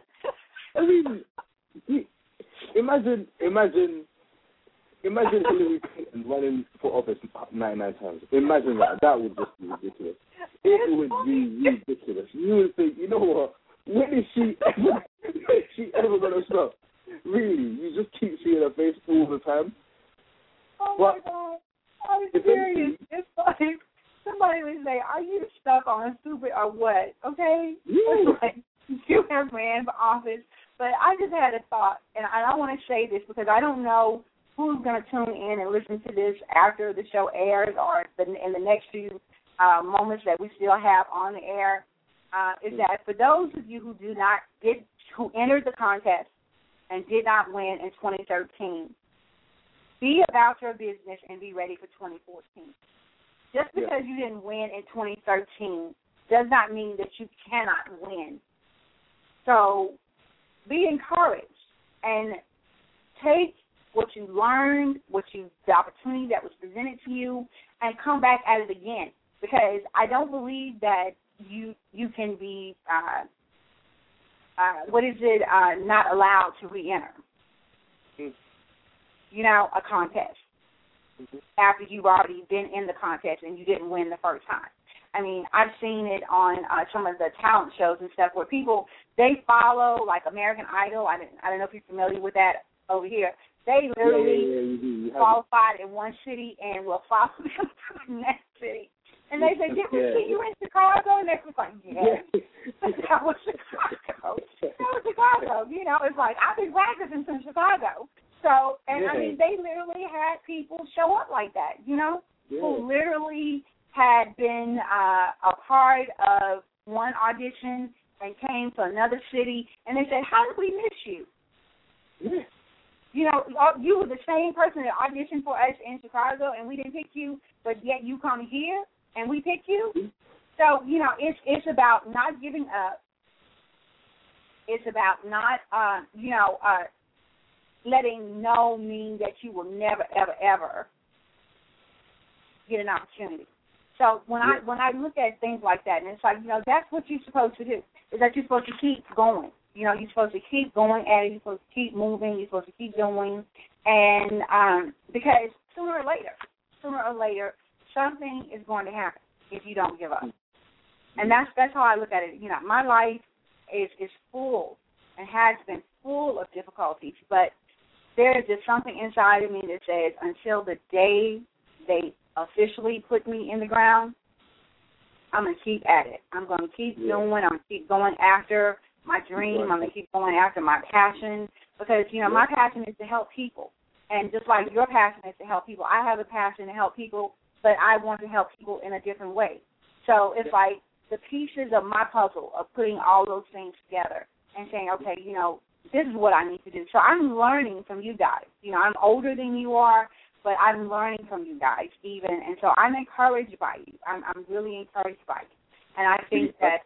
imagine Hillary Clinton running for office 99 times. Imagine that. That would just be ridiculous. It would be ridiculous. You would think, you know what? When is she ever going to stop? Really, you just keep seeing her face all the time. Oh, my God. I'm serious. It's like somebody would say, are you stuck on stupid or what? Okay? Yeah. Like, you have ran for office. But I just had a thought, and I want to say this because I don't know who's going to tune in and listen to this after the show airs or in the next few moments that we still have on the air, is that for those of you who entered the contest and did not win in 2013, be about your business and be ready for 2014. Just because you didn't win in 2013 does not mean that you cannot win. So be encouraged and take what you learned, the opportunity that was presented to you, and come back at it again. Because I don't believe that you can be not allowed to re-enter. A contest after you've already been in the contest and you didn't win the first time. I mean, I've seen it on some of the talent shows and stuff where people, they follow, like American Idol. I don't know if you're familiar with that over here. They literally qualified in one city and will follow them to the next city. And they say, did we see you in Chicago? And they're like, yes. That was Chicago. It's like, I've been practicing since Chicago. So, and I mean, they literally had people show up like that, who literally had been a part of one audition and came to another city, and they said, how did we miss you? Yeah. You were the same person that auditioned for us in Chicago, and we didn't pick you, but yet you come here, and we pick you. So, it's about not giving up. It's about not, letting no mean that you will never, ever, ever get an opportunity. So when I look at things like that, and it's like, that's what you're supposed to do, is that you're supposed to keep going. You're supposed to keep going at it. You're supposed to keep moving. You're supposed to keep doing. And because sooner or later, something is going to happen if you don't give up. And that's how I look at it. My life is full and has been full of difficulties, but there is just something inside of me that says until the day they officially put me in the ground, I'm going to keep at it. I'm going to keep doing. I'm going to keep going after my dream. I'm going to keep going after my passion because, my passion is to help people. And just like your passion is to help people, I have a passion to help people, but I want to help people in a different way. So it's like the pieces of my puzzle of putting all those things together and saying, okay, this is what I need to do. So I'm learning from you guys. I'm older than you are, but I'm learning from you guys even. And so I'm encouraged by you. I'm really encouraged by you. And I think that's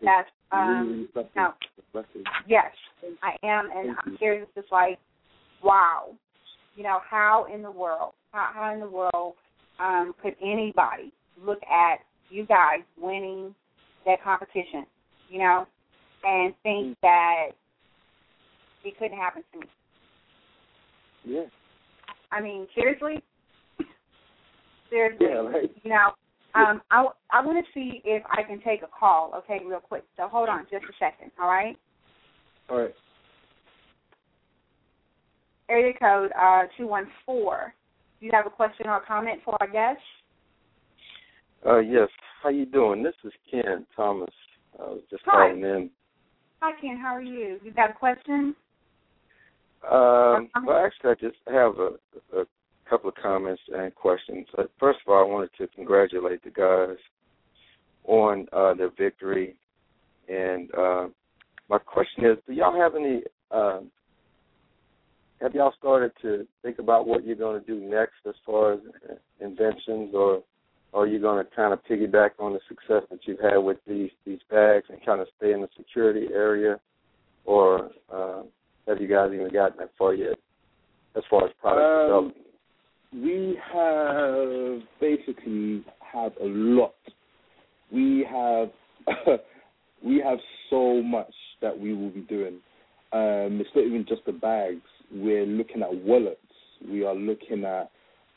yes, I am. And I'm curious, just like, wow, how in the world could anybody look at you guys winning that competition, and think that it couldn't happen to me? Yeah. I mean, seriously. Yeah, right. I want to see if I can take a call, okay, real quick. So hold on just a second, all right? All right. Area code 214. Do you have a question or a comment for our guest? Yes. How you doing? This is Ken Thomas. I was just calling in. Hi, Ken. How are you? You got a question? Well, actually, I just have a couple of comments and questions. First of all, I wanted to congratulate the guys on their victory. And my question is, do y'all have any, have y'all started to think about what you're going to do next as far as inventions, or are you going to kind of piggyback on the success that you've had with these bags and kind of stay in the security area, or have you guys even gotten that far yet as far as product development? We have basically had a lot. We have so much that we will be doing. It's not even just the bags. We're looking at wallets. We are looking at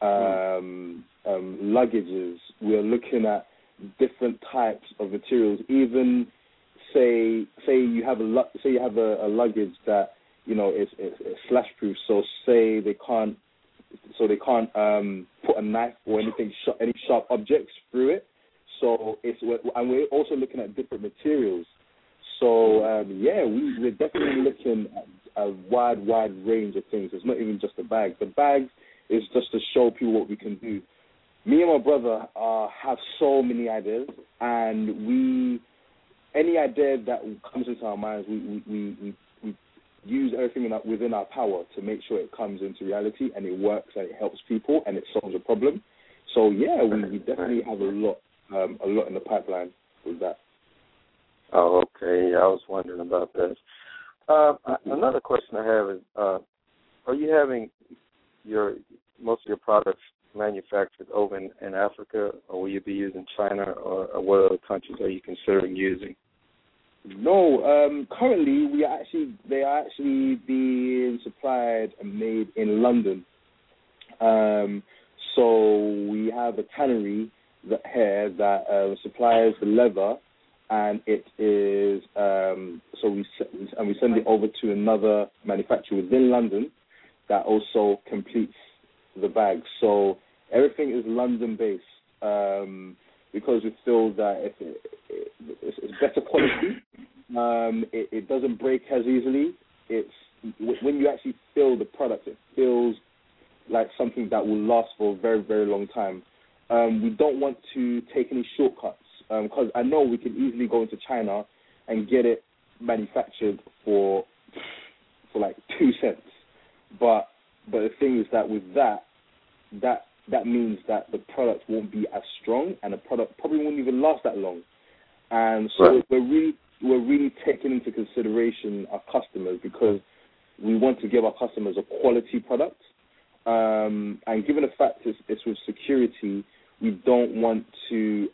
luggages. We are looking at different types of materials. Even say you have a luggage that is slash proof. So say they can't put a knife or any sharp objects through it. So and we're also looking at different materials. So we're definitely looking at a wide range of things. It's not even just the bag. The bag is just to show people what we can do. Me and my brother have so many ideas, and any idea that comes into our minds, we use everything within our power to make sure it comes into reality and it works and it helps people and it solves a problem. So we definitely have a lot in the pipeline with that. Oh, okay. I was wondering about that. Another question I have is, are you having most of your products manufactured over in Africa, or will you be using China, or what other countries are you considering using? No, currently they are actually being supplied and made in London. So we have a tannery here that supplies the leather, and it is we send it over to another manufacturer within London that also completes the bag. So everything is London-based because we feel that it's better quality. It doesn't break as easily. It's when you actually feel the product, it feels like something that will last for a very, very long time. We don't want to take any shortcuts because I know we can easily go into China and get it manufactured for like 2 cents. But the thing is that with that means that the product won't be as strong, and the product probably won't even last that long. And so we're really taking into consideration our customers, because we want to give our customers a quality product. And given the fact it's with security, we don't want to,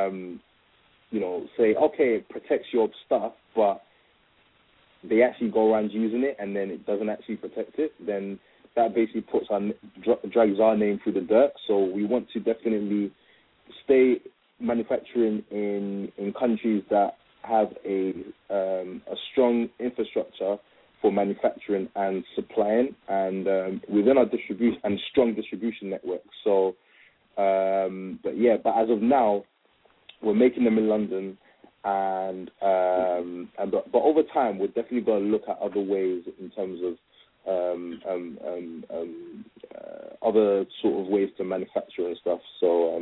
say, okay, it protects your stuff, but they actually go around using it and then it doesn't actually protect it. Then that basically drags our name through the dirt. So we want to definitely stay manufacturing in countries that have a strong infrastructure for manufacturing and supplying, and within our distribution and strong distribution network. So, but as of now, we're making them in London, but over time, we're definitely going to look at other ways in terms of other sort of ways to manufacture and stuff. So,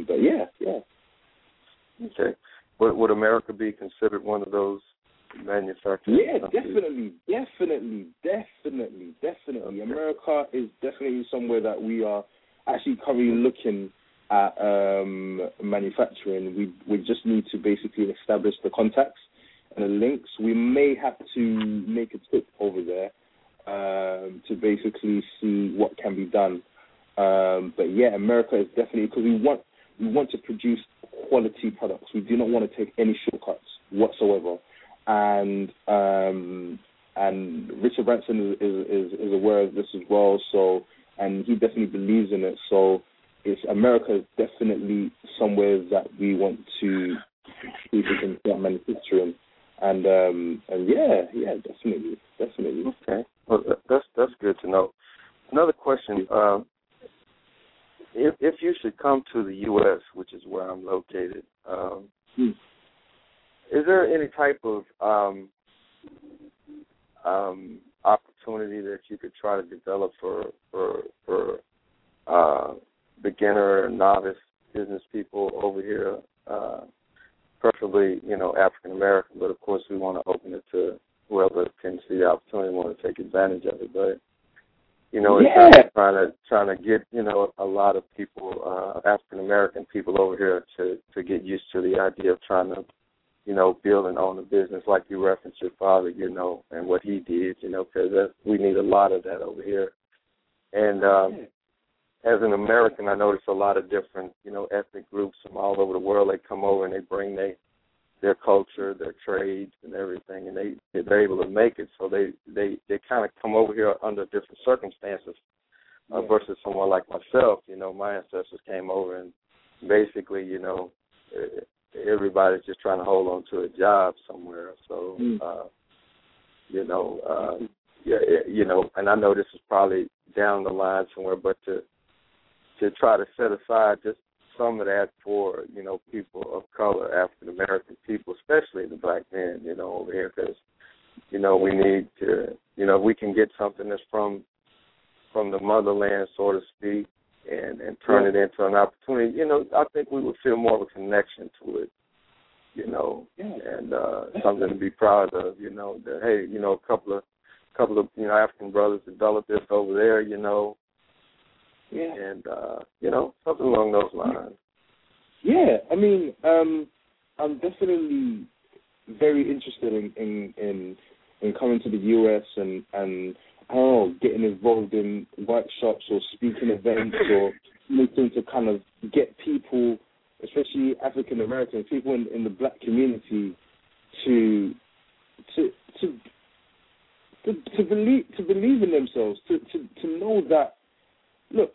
Okay. Would America be considered one of those manufacturing countries? Definitely. Okay. America is definitely somewhere that we are actually currently looking at manufacturing. We just need to basically establish the contacts and the links. We may have to make a trip over there to basically see what can be done. America is definitely, because we want to produce quality products. We do not want to take any shortcuts whatsoever. And Richard Branson is aware of this as well. So, and he definitely believes in it. So, America is definitely somewhere that we want to see if we can start manufacturing. And definitely. Okay, well that's good to know. Another question: if you should come to the U.S., which is where I'm located, is there any type of opportunity that you could try to develop for beginner and novice business people over here, preferably, African American, but of course we want to open it to whoever can see the opportunity and want to take advantage of it. But it's trying to get a lot of people, African American people over here to get used to the idea of trying to build and own a business, like you referenced your father, and what he did, because we need a lot of that over here. And as an American, I notice a lot of different, ethnic groups from all over the world. They come over and they bring their culture, their trades, and everything, and they're able to make it. So they kind of come over here under different circumstances versus someone like myself. My ancestors came over and basically, everybody's just trying to hold on to a job somewhere. So, and I know this is probably down the line somewhere, but to try to set aside just some of that for, people of color, African American people, especially the black men, over here, because, we need to, we can get something that's from the motherland, so to speak, and turn it into an opportunity, I think we would feel more of a connection to it, and something to be proud of, that, hey, a couple of African brothers developed this over there, and, something along those lines. Yeah, I mean, I'm definitely very interested in coming to the U.S. and I don't know, getting involved in workshops or speaking events or looking to kind of get people, especially African Americans, people in the black community, to believe in themselves, to know that, look,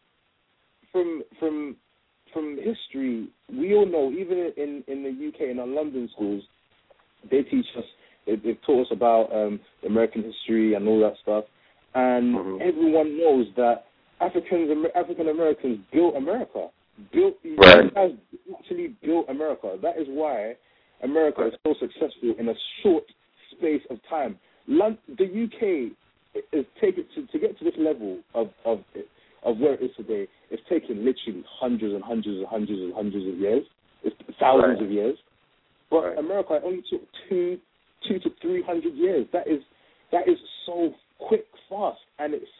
from history, we all know, even in the UK, in our London schools, they teach us, they've taught us about American history and all that stuff, and everyone knows that African Americans built America. Actually built America. That is why America is so successful in a short space of time. The UK is taken to get to this level of where it is today. It's taken literally hundreds and hundreds and hundreds and hundreds of years. It's thousands of years. But America only took 200 to 300 years. That is so quick, fast, and it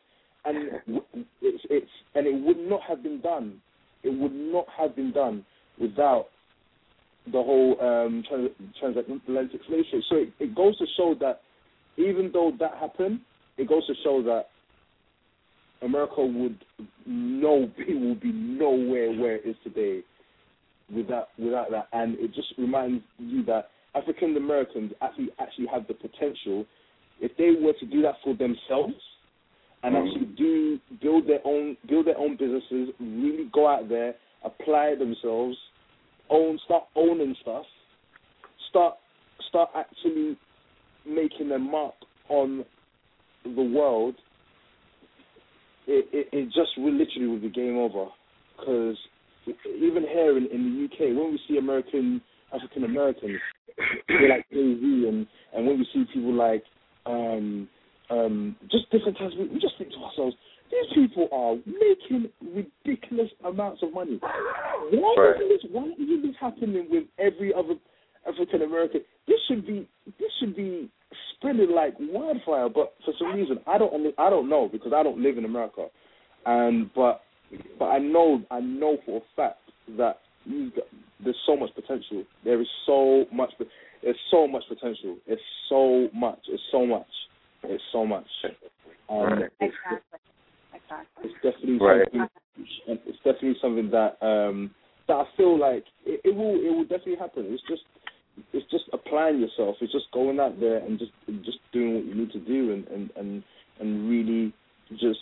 would not have been done. It would not have been done without the whole transatlantic slave trade. So it goes to show that even though that happened, it goes to show that America will be nowhere where it is today without that. And it just reminds you that African Americans actually have the potential, if they were to do that for themselves and actually build their own businesses, really go out there, apply themselves, start owning stuff, start actually making their mark on the world, it just literally would be game over. Because even here in the UK, when we see African Americans, they're like Jay-Z, and when we see people like just different types of people, we just think to ourselves, these people are making ridiculous amounts of money. Why isn't this happening with every other African American? This should be spreading like wildfire, but for some reason I don't know, because I don't live in America, but I know for a fact that there's so much potential. There is so much. There's so much potential. It's so much. It's definitely something. It's definitely something that I feel like it will definitely happen. It's just applying yourself. It's just going out there and just doing what you need to do and really just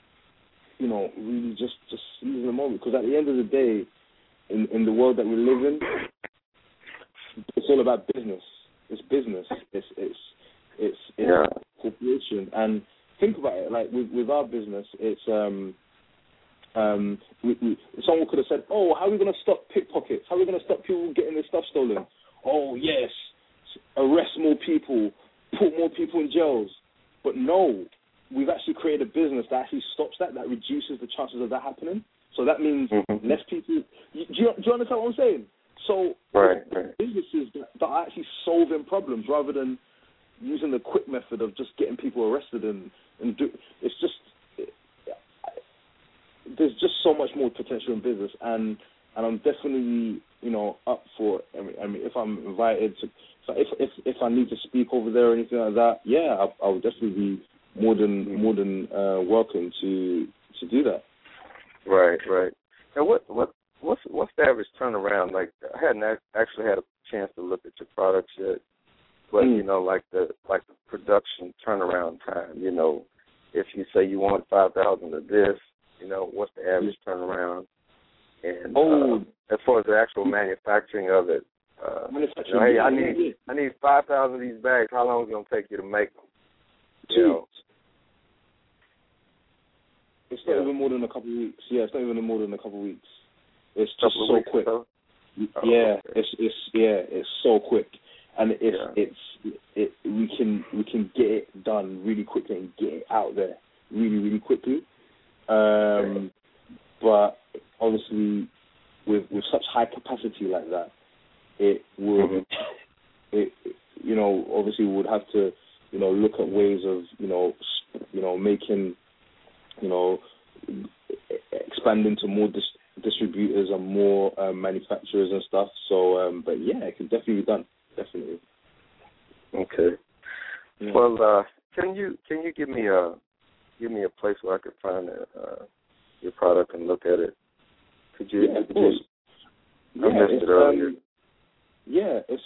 seizing the moment. Because at the end of the day, in the world that we live in, it's all about business. It's business. It's corporation. And think about it. Like with our business, it's someone could have said, "Oh, how are we going to stop pickpockets? How are we going to stop people getting their stuff stolen?" Oh yes, arrest more people, put more people in jails. But no, we've actually created a business that actually stops that reduces the chances of that happening. So that means less people. Do you understand what I'm saying? So businesses that are actually solving problems rather than using the quick method of just getting people arrested and do. It's just there's just so much more potential in business, and I'm definitely up for it. I mean, if I'm invited to, if I need to speak over there or anything like that, yeah, I'll definitely be more than welcome to do that. Right. And what's the average turnaround? Like, I hadn't actually had a chance to look at your products yet, but like the production turnaround time. If you say you want 5,000 of this, what's the average turnaround? And as far as the actual manufacturing of it, hey, I need 5,000 of these bags. How long is it going to take you to make them? It's not even more than a couple of weeks. Yeah, it's not even more than a couple of weeks. It's just so quick. It's so quick, and we can get it done really quickly and get it out there really, really quickly. But obviously, with such high capacity like that, it would, obviously we would have to, look at ways of, making, expanding to more distributors and more manufacturers and stuff. So, but yeah, it can definitely be done. Definitely. Okay. Yeah. Well, can you give me a place where I could find your product and look at it? Could you? Yeah, of course. I missed it earlier. It's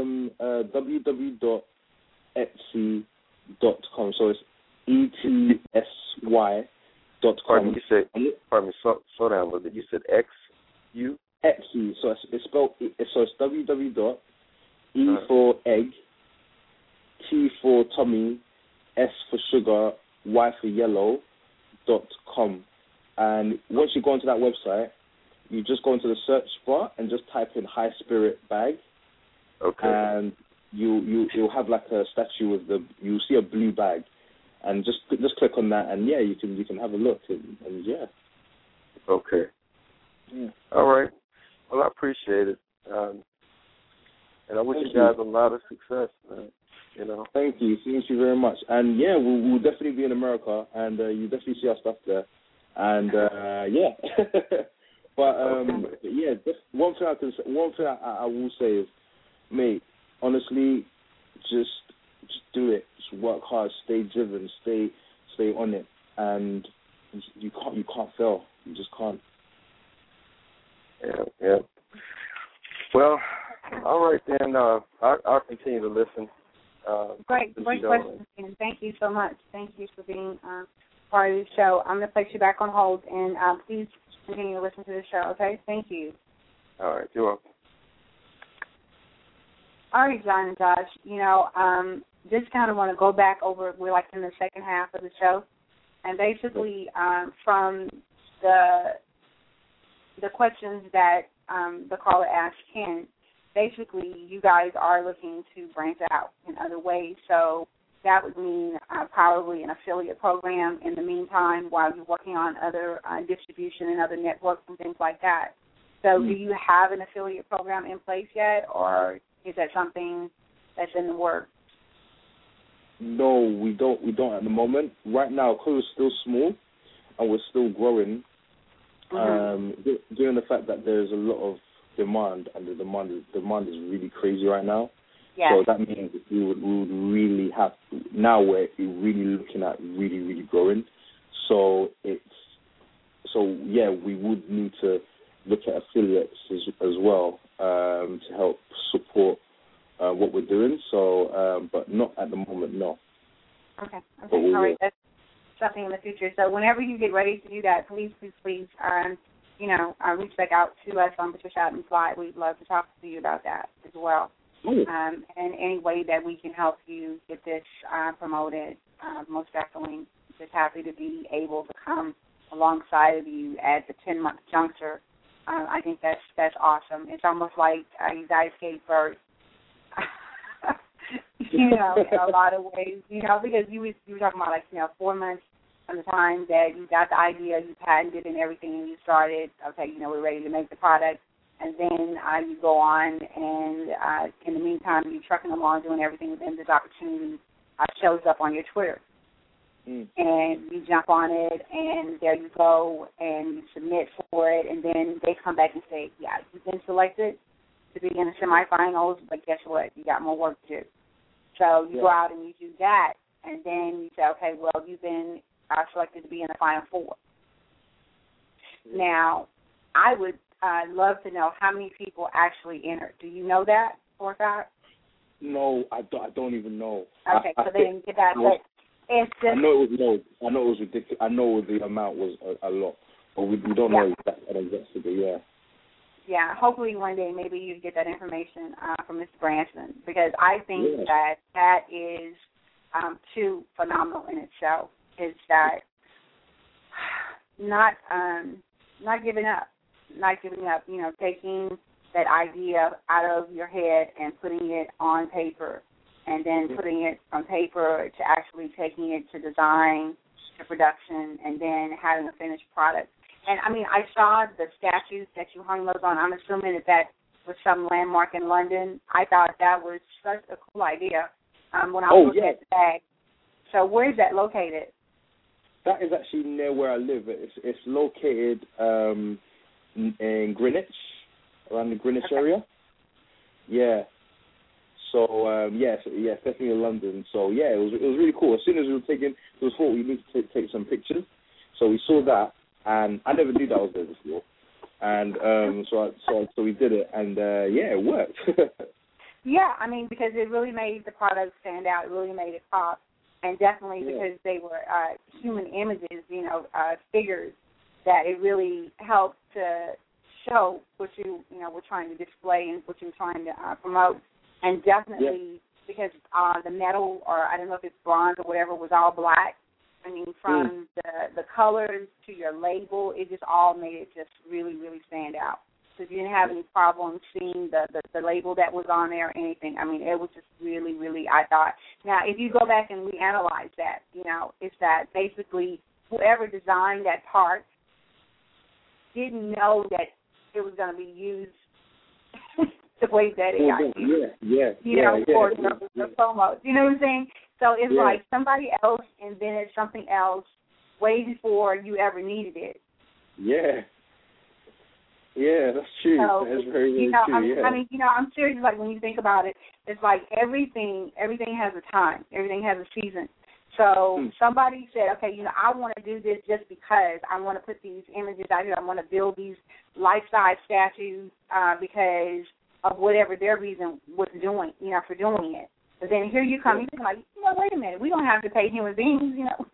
www.etsy.com. So it's etsy.com. Pardon me, slow down a little bit. You said X-U? Etsy. So it's spelled. So it's www. E for egg, T for Tommy, S for sugar, Y for yellow, .com. And once you go onto that website, you just go into the search bar and just type in High Spirit bag. Okay. And you'll have like a statue you'll see a blue bag, and just click on that, and yeah, you can have a look, and yeah. Okay. Yeah. All right. Well, I appreciate it, and I wish you guys a lot of success. Thank you very much, and yeah, we'll definitely be in America, and you definitely see our stuff there, and yeah. But yeah, just one thing I will say is, mate, honestly, just do it. Just work hard, stay driven, stay on it, and you can't fail. You just can't. Yeah. Well, all right then. I'll continue to listen. Great question, and thank you so much. Thank you for being part of the show. I'm going to place you back on hold, and please continue to listen to the show, okay? Thank you. All right, you're welcome. All right, John and Josh, just kind of want to go back over, we're like in the second half of the show, and basically from the questions that the caller asked Ken, basically you guys are looking to branch out in other ways, so that would mean probably an affiliate program in the meantime while you're working on other distribution and other networks and things like that. So do you have an affiliate program in place yet, or is that something that's in the works? No, we don't at the moment. Right now, because we're still small and we're still growing, given the fact that there's a lot of demand, and the demand is really crazy right now. Yes. So that means that we would really have to, now we're really looking at really, really growing. So we would need to look at affiliates as well to help support what we're doing. So, but not at the moment, no. Okay. All right. That's something in the future. So whenever you get ready to do that, please, reach back out to us on Patricia Out and Fly. We'd love to talk to you about that as well. And any way that we can help you get this promoted, most definitely just happy to be able to come alongside of you at the 10-month juncture. I think that's awesome. It's almost like you guys gave birth. in a lot of ways, because you were talking about, 4 months from the time that you got the idea, you patented and everything, and you started, okay, we're ready to make the product, and then you go on, and in the meantime, you're trucking along, doing everything, and then this opportunity shows up on your Twitter. And you jump on it, and there you go, and you submit for it, and then they come back and say, yeah, you've been selected to be in the semifinals, but guess what? You got more work to do. So you go out and you do that, and then you say, okay, well, you've been selected to be in the Final Four. Now, I would love to know how many people actually entered. Do you know that for a fact? No, I don't even know. Okay, so they didn't get that. It's just, I know it was low. I know it was ridiculous. I know the amount was a lot, but we don't know exactly. Yeah. Yeah. Hopefully one day maybe you get that information from Mr. Branson, because I think that is too phenomenal in itself. Is that not giving up, taking that idea out of your head and putting it on paper. And then putting it from paper to actually taking it to design, to production, and then having a finished product. And, I saw the statues that you hung those on. I'm assuming that was some landmark in London. I thought that was such a cool idea when I was looking at the bag. So where is that located? That is actually near where I live. It's located in Greenwich, around the Greenwich area. Yeah. So it's definitely in London. So it was really cool. As soon as we were taking, it was thought we need to take some pictures. So we saw that, and I never knew that was there before. And so we did it, and it worked. Yeah, because it really made the product stand out. It really made it pop, and definitely because they were human images, figures, that it really helped to show what you were trying to display and what you were trying to promote. And definitely because the metal, or I don't know if it's bronze or whatever, was all black. From the colors to your label, it just all made it just really, really stand out. So you didn't have any problem seeing the label that was on there or anything. It was just really, really, I thought. Now, if you go back and we analyze that, it's that basically whoever designed that part didn't know that it was going to be used the way that it got used. For the promos. You know what I'm saying? So it's like somebody else invented something else way before you ever needed it. Yeah. Yeah, that's true. So, that's very, very true. I'm serious. Like, when you think about it, it's like everything has a time. Everything has a season. So somebody said, okay, I want to do this just because I want to put these images out here. I want to build these life-size statues because of whatever their reason was doing, for doing it. But then here you come, you're like, wait a minute, we don't have to pay human beings,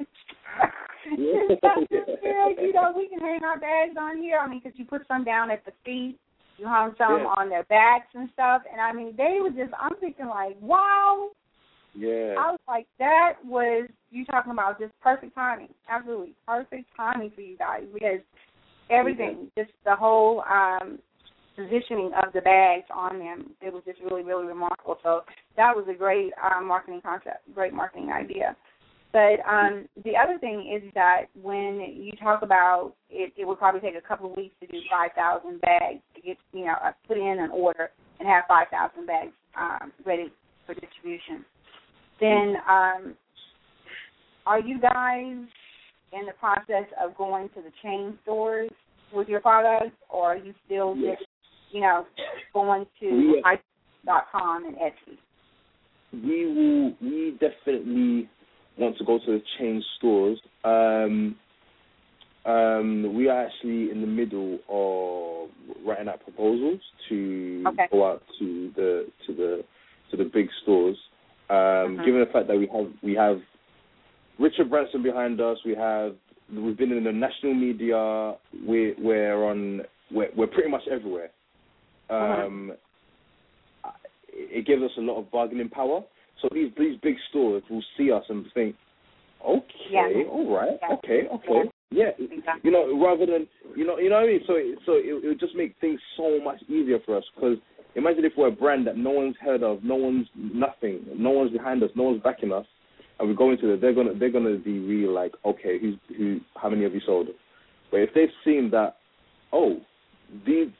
we can hang our bags on here. Because you put some down at the feet, you hung some on their backs and stuff, and they were just, I'm thinking like, wow. Yeah. I was like, that was, you talking about just perfect timing, absolutely perfect timing for you guys, because everything, just the whole positioning of the bags on them, it was just really, really remarkable. So that was a great marketing concept, great marketing idea. But the other thing is that when you talk about it would probably take a couple of weeks to do 5,000 bags to get, put in an order and have 5,000 bags ready for distribution. Then are you guys in the process of going to the chain stores with your products, or are you still just, going to iTunes.com and Etsy? We definitely want to go to the chain stores. We are actually in the middle of writing out proposals to go out to the big stores. Given the fact that we have Richard Branson behind us, we've been in the national media. We're pretty much everywhere. It gives us a lot of bargaining power. So these big stores will see us and think, okay, all right, okay, exactly. Rather than, you know what I mean. So it would just make things so much easier for us, because Imagine if we're a brand that no one's heard of, no one's behind us, no one's backing us, and we go into it. They're gonna be really like, okay, how many have you sold? But if they've seen that, the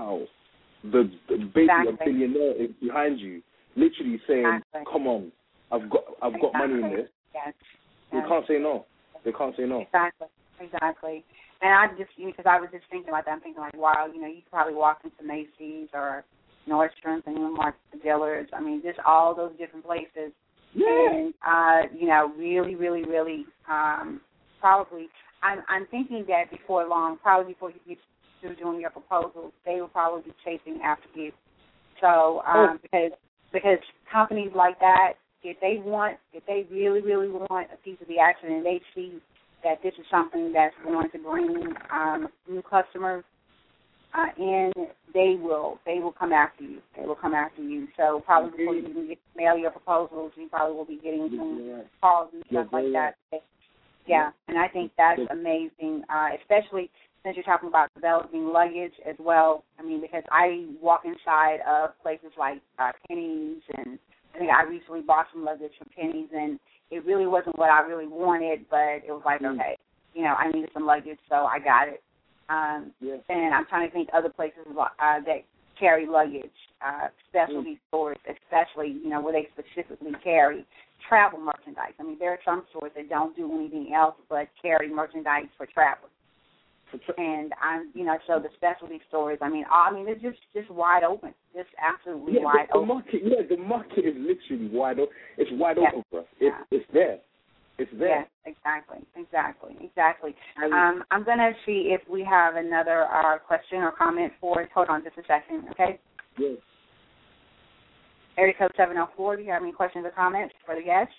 baby a billionaire is behind you, literally saying, come on, I've got money in this. Yes. You can't say no. They can't say no. Exactly. And I just, because I was just thinking about that, I'm thinking like, wow, you could probably walk into Macy's or Nordstrom's and Mark Dillard's. I mean, just all those different places. Yeah. And, really, really, really, probably, I'm thinking that before long, probably before you get through doing your proposals, they will probably be chasing after you. So, because companies like that, if they really, really want a piece of the action and they see that this is something that's going to bring new customers in, they will come after you. They will come after you. So probably before you even get to mail your proposals, you probably will be getting some calls and stuff like that. Yeah, and I think that's amazing, especially since you're talking about developing luggage as well. I mean, because I walk inside of places like Penny's, and I think I recently bought some luggage from Penny's, and it really wasn't what I really wanted, but it was like, okay, I needed some luggage, so I got it. And I'm trying to think other places that carry luggage, specialty stores, especially, where they specifically carry travel merchandise. I mean, there are some stores that don't do anything else but carry merchandise for travelers. And so the specialty stores, they're just wide open, just absolutely wide open. The market is literally wide open. It's wide open for us. It's there. It's there. Yes, exactly. I'm going to see if we have another question or comment for us. Hold on just a second, okay? Yes. Area code 704, do you have any questions or comments for the guests?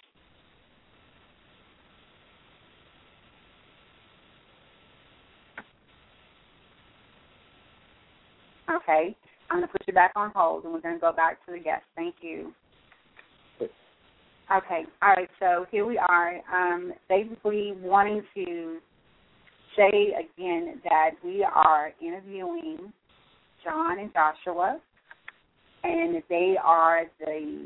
Okay, I'm going to put you back on hold, and we're going to go back to the guests. Thank you. Okay, all right, so here we are. Basically wanting to say again that we are interviewing John and Joshua, and they are the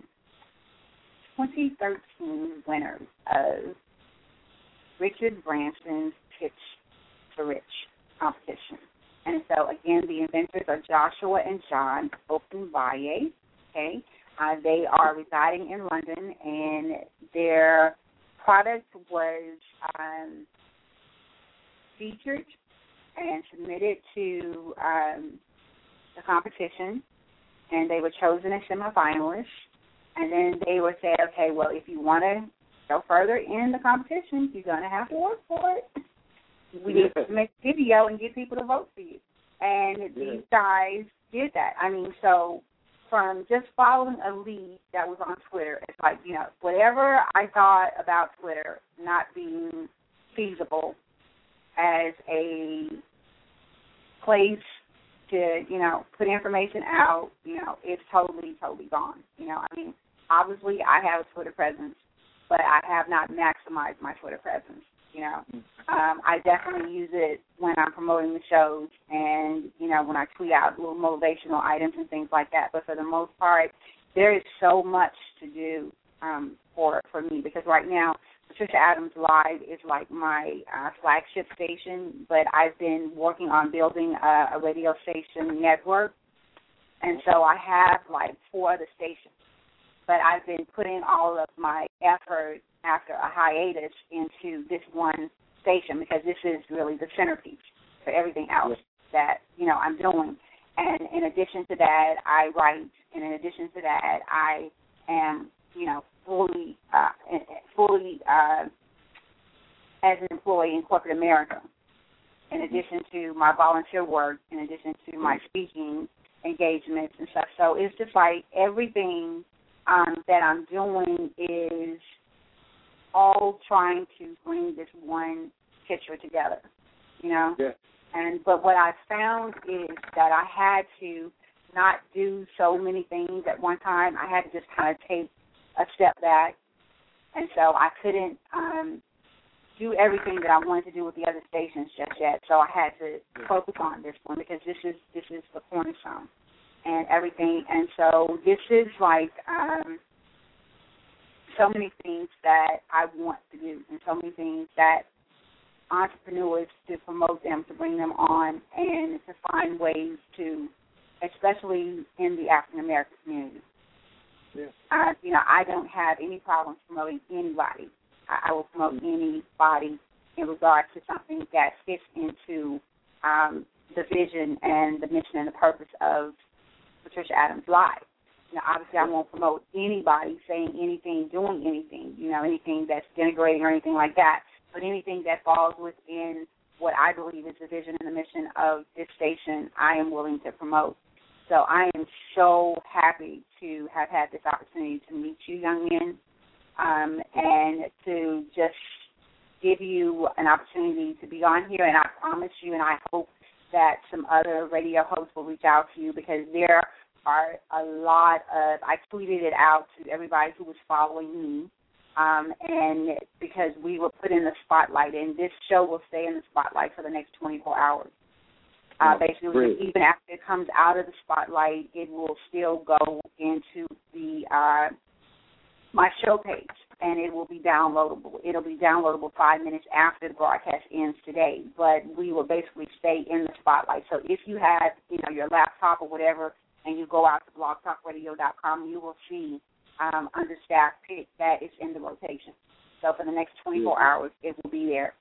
2013 winners of Richard Branson's Pitch to Rich competition. And so, again, the inventors are Joshua and John Okunbaye, okay? They are residing in London, and their product was featured and submitted to the competition, and they were chosen as semifinalists. And then they were said, okay, well, if you want to go further in the competition, you're going to have to work for it. We need to make a video and get people to vote for you. And these guys did that. I mean, so from just following a lead that was on Twitter, it's like, whatever I thought about Twitter not being feasible as a place to, put information out, it's totally, totally gone. Obviously I have a Twitter presence, but I have not maximized my Twitter presence. I definitely use it when I'm promoting the shows and, when I tweet out little motivational items and things like that. But for the most part, there is so much to do for me, because right now Patricia Adams Live is like my flagship station, but I've been working on building a radio station network, and so I have like 4 other stations. But I've been putting all of my effort after a hiatus into this one station, because this is really the centerpiece for everything else that, I'm doing. And in addition to that, I write, and in addition to that, I am, fully as an employee in corporate America, in addition to my volunteer work, in addition to my speaking engagements and stuff. So it's just like everything that I'm doing is all trying to bring this one picture together, Yeah. But what I found is that I had to not do so many things at one time. I had to just kind of take a step back, and so I couldn't do everything that I wanted to do with the other stations just yet. So I had to focus on this one, because this is the cornerstone. and everything. And so this is like so many things that I want to do, and so many things that entrepreneurs, to promote them, to bring them on, and to find ways to, especially in the African American community. Yeah. I don't have any problems promoting anybody. I will promote anybody in regard to something that fits into the vision and the mission and the purpose of Patricia Adams Live. Obviously, I won't promote anybody saying anything, doing anything, anything that's denigrating or anything like that, but anything that falls within what I believe is the vision and the mission of this station, I am willing to promote. So I am so happy to have had this opportunity to meet you young men, and to just give you an opportunity to be on here. And I promise you, and I hope that some other radio hosts will reach out to you, because there are a lot of, I tweeted it out to everybody who was following me, and because we were put in the spotlight, and this show will stay in the spotlight for the next 24 hours. Basically, great. Even after it comes out of the spotlight, it will still go into the my show page, and it will be downloadable. It'll be downloadable 5 minutes after the broadcast ends today, but we will basically stay in the spotlight. So if you have, your laptop or whatever, and you go out to blogtalkradio.com, you will see under staff pick that it's in the rotation. So for the next 24 hours, it will be there.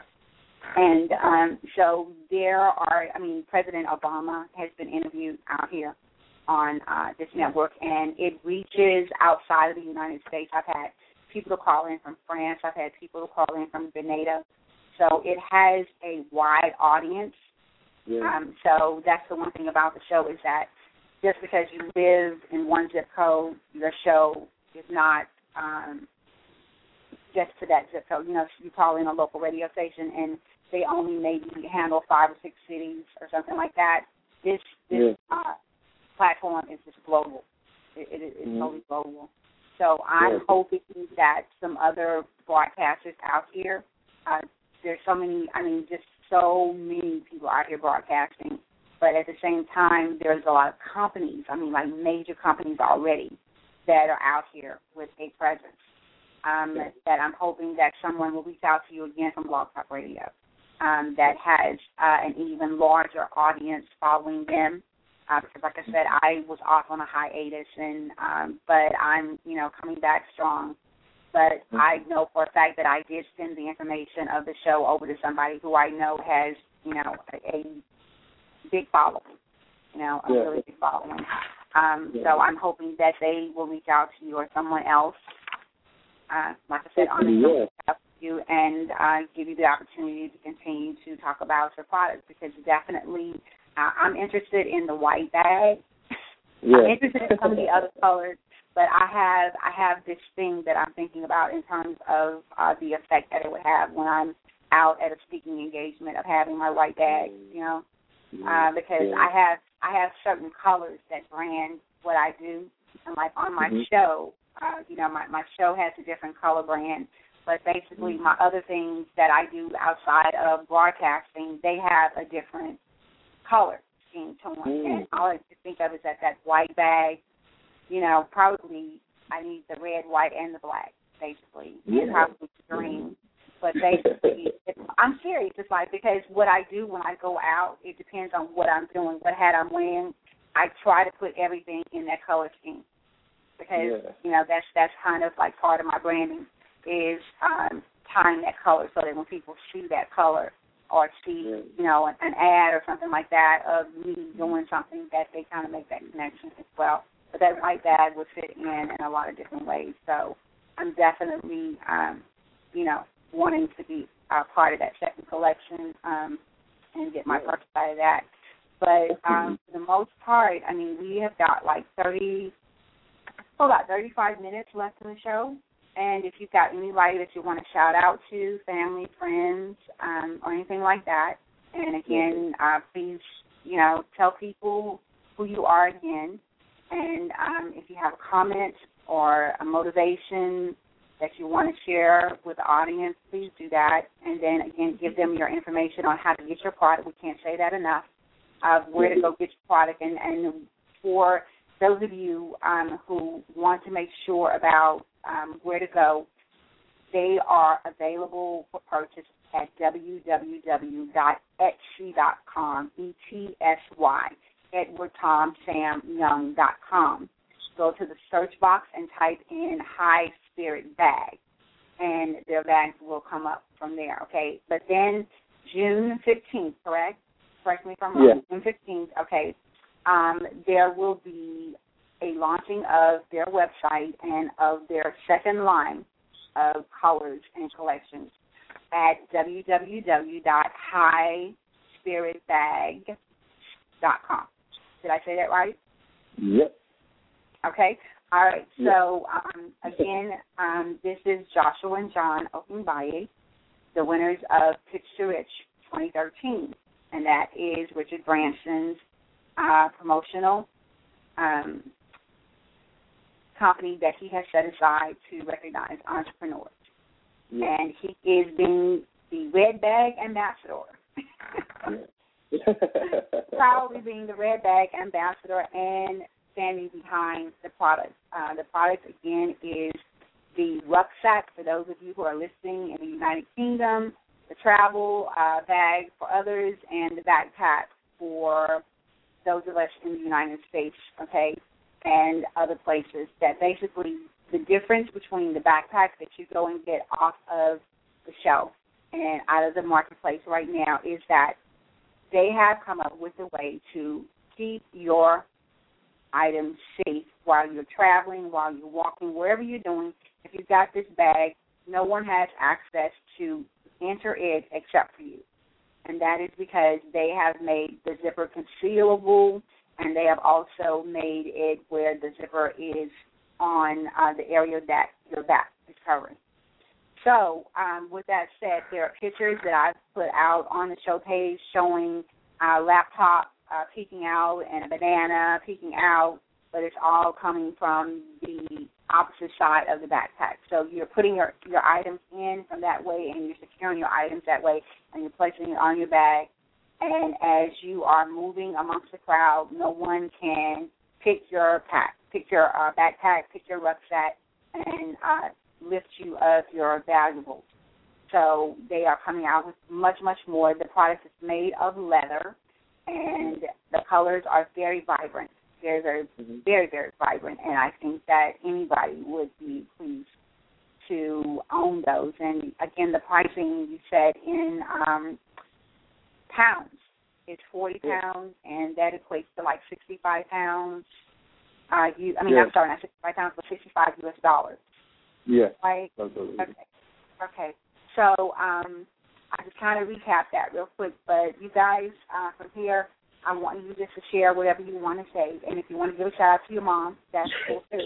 And so there are, President Obama has been interviewed out here on this network, and it reaches outside of the United States. I've had people to call in from France. I've had people to call in from Grenada. So it has a wide audience. Yeah. So that's the one thing about the show, is that just because you live in one zip code, your show is not just to that zip code. You call in a local radio station and they only maybe handle 5 or 6 cities or something like that. This platform is just global. It's totally global. So I'm hoping that some other broadcasters out here, there's so many, just so many people out here broadcasting, but at the same time, there's a lot of companies, like major companies already that are out here with a presence, that I'm hoping that someone will reach out to you again from Blog Talk Radio, that has an even larger audience following them. Because, like I said, I was off on a hiatus, and but I'm, coming back strong. But I know for a fact that I did send the information of the show over to somebody who I know has, a big following, a really big following. So I'm hoping that they will reach out to you or someone else, like I said, on the show, to you and give you the opportunity to continue to talk about your products, because definitely I'm interested in the white bag. Yeah. I'm interested in some of the other colors, but I have this thing that I'm thinking about in terms of the effect that it would have when I'm out at a speaking engagement, of having my white bag, because I have certain colors that brand what I do, and like on my show, my show has a different color brand, but basically my other things that I do outside of broadcasting, they have a different color scheme to them. And all I can think of is that white bag, probably I need the red, white, and the black, basically, and probably the green. But basically, I'm serious. It's like, because what I do when I go out, it depends on what I'm doing, what hat I'm wearing. I try to put everything in that color scheme, because that's kind of like part of my branding, is tying that color so that when people see that color or see an ad or something like that of me doing something, that they kind of make that connection as well. But that white bag would fit in a lot of different ways. So I'm definitely wanting to be part of that second collection and get my purchase out of that. But for the most part, we have got like about 35 minutes left in the show. And if you've got anybody that you want to shout out to, family, friends, or anything like that, and again, please, tell people who you are again. And if you have a comment or a motivation that you want to share with the audience, please do that. And then, again, give them your information on how to get your product. We can't say that enough. Where to go get your product. And for those of you who want to make sure about where to go, they are available for purchase at www.etsy.com, ETSY, EdwardTomSamYoung.com. Go to the search box and type in High Spirit Bag, and their bags will come up from there, okay? But then June 15th, correct? Correct me if I'm wrong. Yeah. June 15th, okay. There will be a launching of their website and of their second line of colors and collections at www.highspiritbag.com. Did I say that right? Yep. Okay. All right. So, again, this is Joshua and John Okunbaye, the winners of Pitch to Rich 2013, and that is Richard Branson's promotional company that he has set aside to recognize entrepreneurs. Yeah. And he is being the Red Bag Ambassador. Proudly being the Red Bag Ambassador and standing behind the product. The product, again, is the rucksack for those of you who are listening in the United Kingdom, the travel bag for others, and the backpack for those of us in the United States, okay, and other places. That basically the difference between the backpacks that you go and get off of the shelf and out of the marketplace right now is that they have come up with a way to keep your items safe while you're traveling, while you're walking, wherever you're doing. If you've got this bag, no one has access to enter it except for you. And that is because they have made the zipper concealable, and they have also made it where the zipper is on the area that your back is covering. So with that said, there are pictures that I've put out on the show page showing a laptop peeking out and a banana peeking out, but it's all coming from the opposite side of the backpack. So you're putting your items in from that way, and you're securing your items that way, and you're placing it on your bag. And as you are moving amongst the crowd, no one can pick your backpack, pick your rucksack, and lift you of your valuables. So they are coming out with much, much more. The product is made of leather, and the colors are very vibrant. They're very, very, very vibrant, and I think that anybody would be pleased to own those. And, again, the pricing you said in pounds is 40 pounds, and that equates to like 65 pounds. I'm sorry, not 65 pounds, but $65 US. Yeah. Right? Okay. So I just kind of recap that real quick, but you guys, from here, I want you just to share whatever you want to say, and if you want to give a shout out to your mom, that's cool too.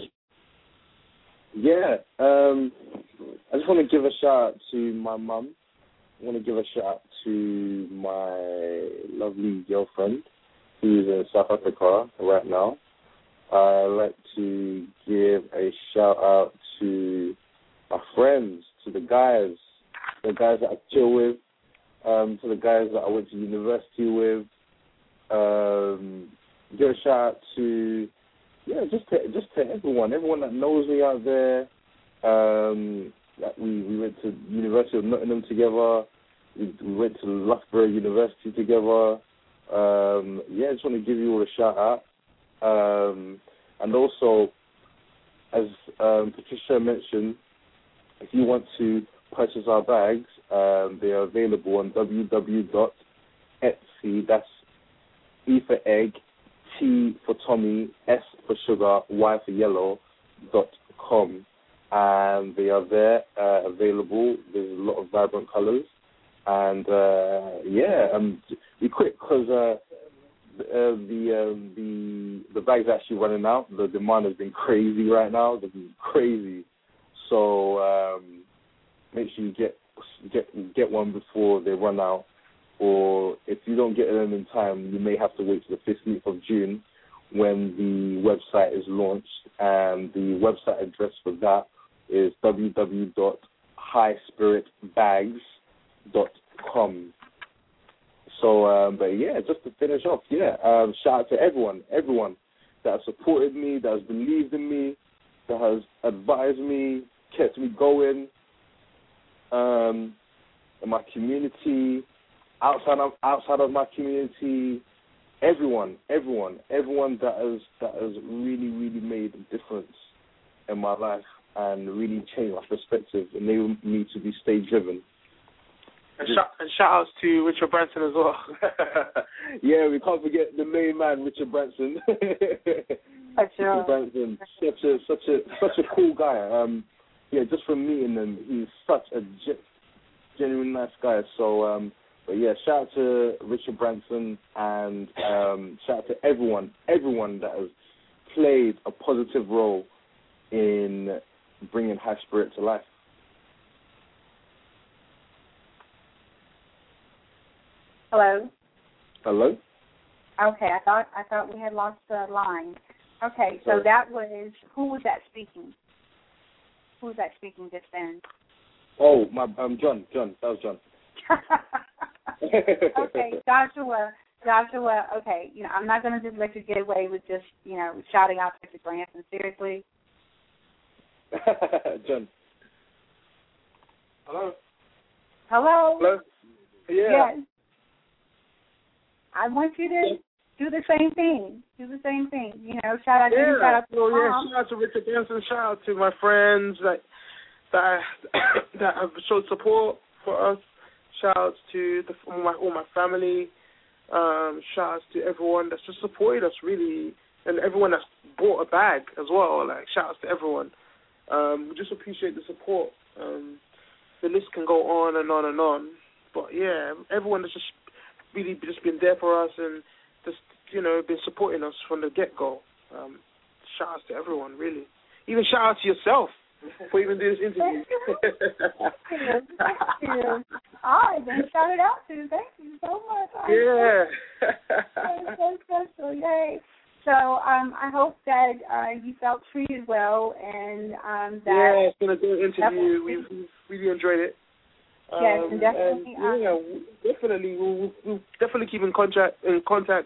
Yeah, I just want to give a shout out to my mom. I want to give a shout out to my lovely girlfriend who's in South Africa right now. I'd like to give a shout out to my friends, to the guys that I chill with, to the guys that I went to university with. Give a shout out to just to everyone that knows me out there. That we went to University of Nottingham together. We went to Loughborough University together. I just want to give you all a shout out. And also, as Patricia mentioned, if you want to purchase our bags, they are available on www.etsy. That's E for egg, T for Tommy, S for sugar, Y for yellow.com. And they are there, available. There's a lot of vibrant colors. And, be quick because the bag's actually running out. The demand has been crazy right now. They've been crazy. So make sure you get one before they run out. Or if you don't get them in time, you may have to wait till the 15th of June when the website is launched. And the website address for that is www.highspiritbags.com. So, just to finish off, shout out to everyone that has supported me, that has believed in me, that has advised me, kept me going. In my community, outside of my community, everyone that has really, really made a difference in my life and really changed my perspective, enabled me to stay driven. And shout outs to Richard Branson as well. Yeah, we can't forget the main man, Richard Branson. Richard Branson, such a cool guy. Yeah, just from meeting him, he's such a genuine nice guy. So, but yeah, shout out to Richard Branson and shout out to everyone that has played a positive role in bringing High Spirit to life. Hello. Hello. Okay, I thought we had lost the line. Okay, so that was, who was that speaking? Who was that speaking just then? Oh, John. That was John. Okay, Joshua. Okay, I'm not going to just let you get away with just, shouting out Richard Branson. Seriously. John. Hello. Hello. Yeah. Yes. I want you to do the same thing. Shout out to you. Shout out to Richard Branson. Shout out to my friends that have showed support for us. Shout outs to all my family. Shout outs to everyone that's just supported us, really, and everyone that's bought a bag as well. Like, shout outs to everyone. We just appreciate the support. The list can go on and on and on. But yeah, everyone that's just really just been there for us and just, been supporting us from the get-go. Shout outs to everyone, really. Even shout out to yourself for even doing this interview. Thank you. All right, then shout it out to you. Thank you so much. Yeah. That's so special. Yay. So I hope that you felt treated well and that. Yeah, it's been a good interview. We've really enjoyed it. Yes, and definitely. Definitely. We'll definitely keep in contact, and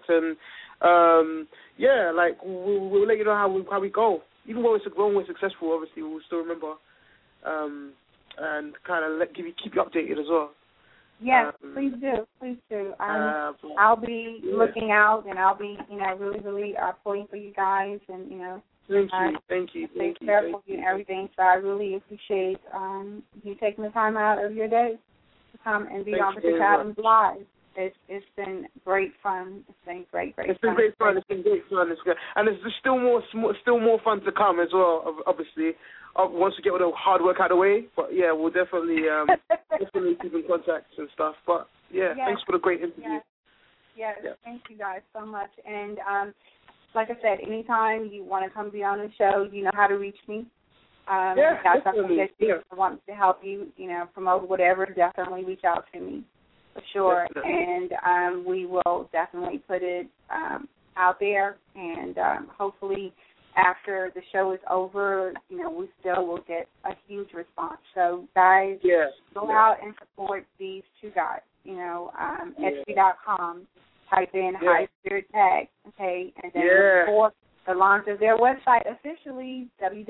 we'll let you know how we go. Even when we're successful, obviously, we'll still remember, and kind of keep you updated as well. Yes, please do. I'll be looking out, and I'll be, really, really pulling for you guys, and Thank you. Stay careful and everything. So I really appreciate you taking the time out of your day to come and be on Patricia Adams Live. It's been great fun. It's been great fun. It's been great fun. It's good, and there's still more fun to come as well. Obviously, once we get all the hard work out of the way. But yeah, we'll definitely keep in contact and stuff. But yeah, thanks for the great interview. Yes. Thank you guys so much. And like I said, anytime you want to come be on the show, you know how to reach me. Got something that you want to help you, promote whatever, definitely reach out to me for sure. Definitely. And we will definitely put it out there. And hopefully after the show is over, we still will get a huge response. So, guys, go out and support these two guys, Etsy.com. Type in High Spirit Tag, okay, and then for the launch of their website officially,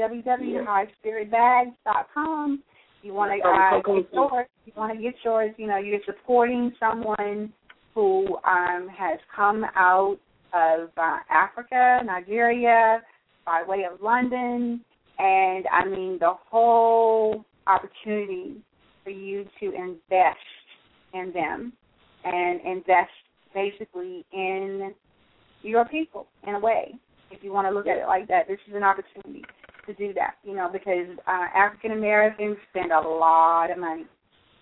www.highspiritbags.com. You want to get yours. You're supporting someone who has come out of Africa, Nigeria, by way of London, and I mean the whole opportunity for you to invest in them and invest basically in your people in a way, if you want to look at it like that. This is an opportunity to do that, because African Americans spend a lot of money.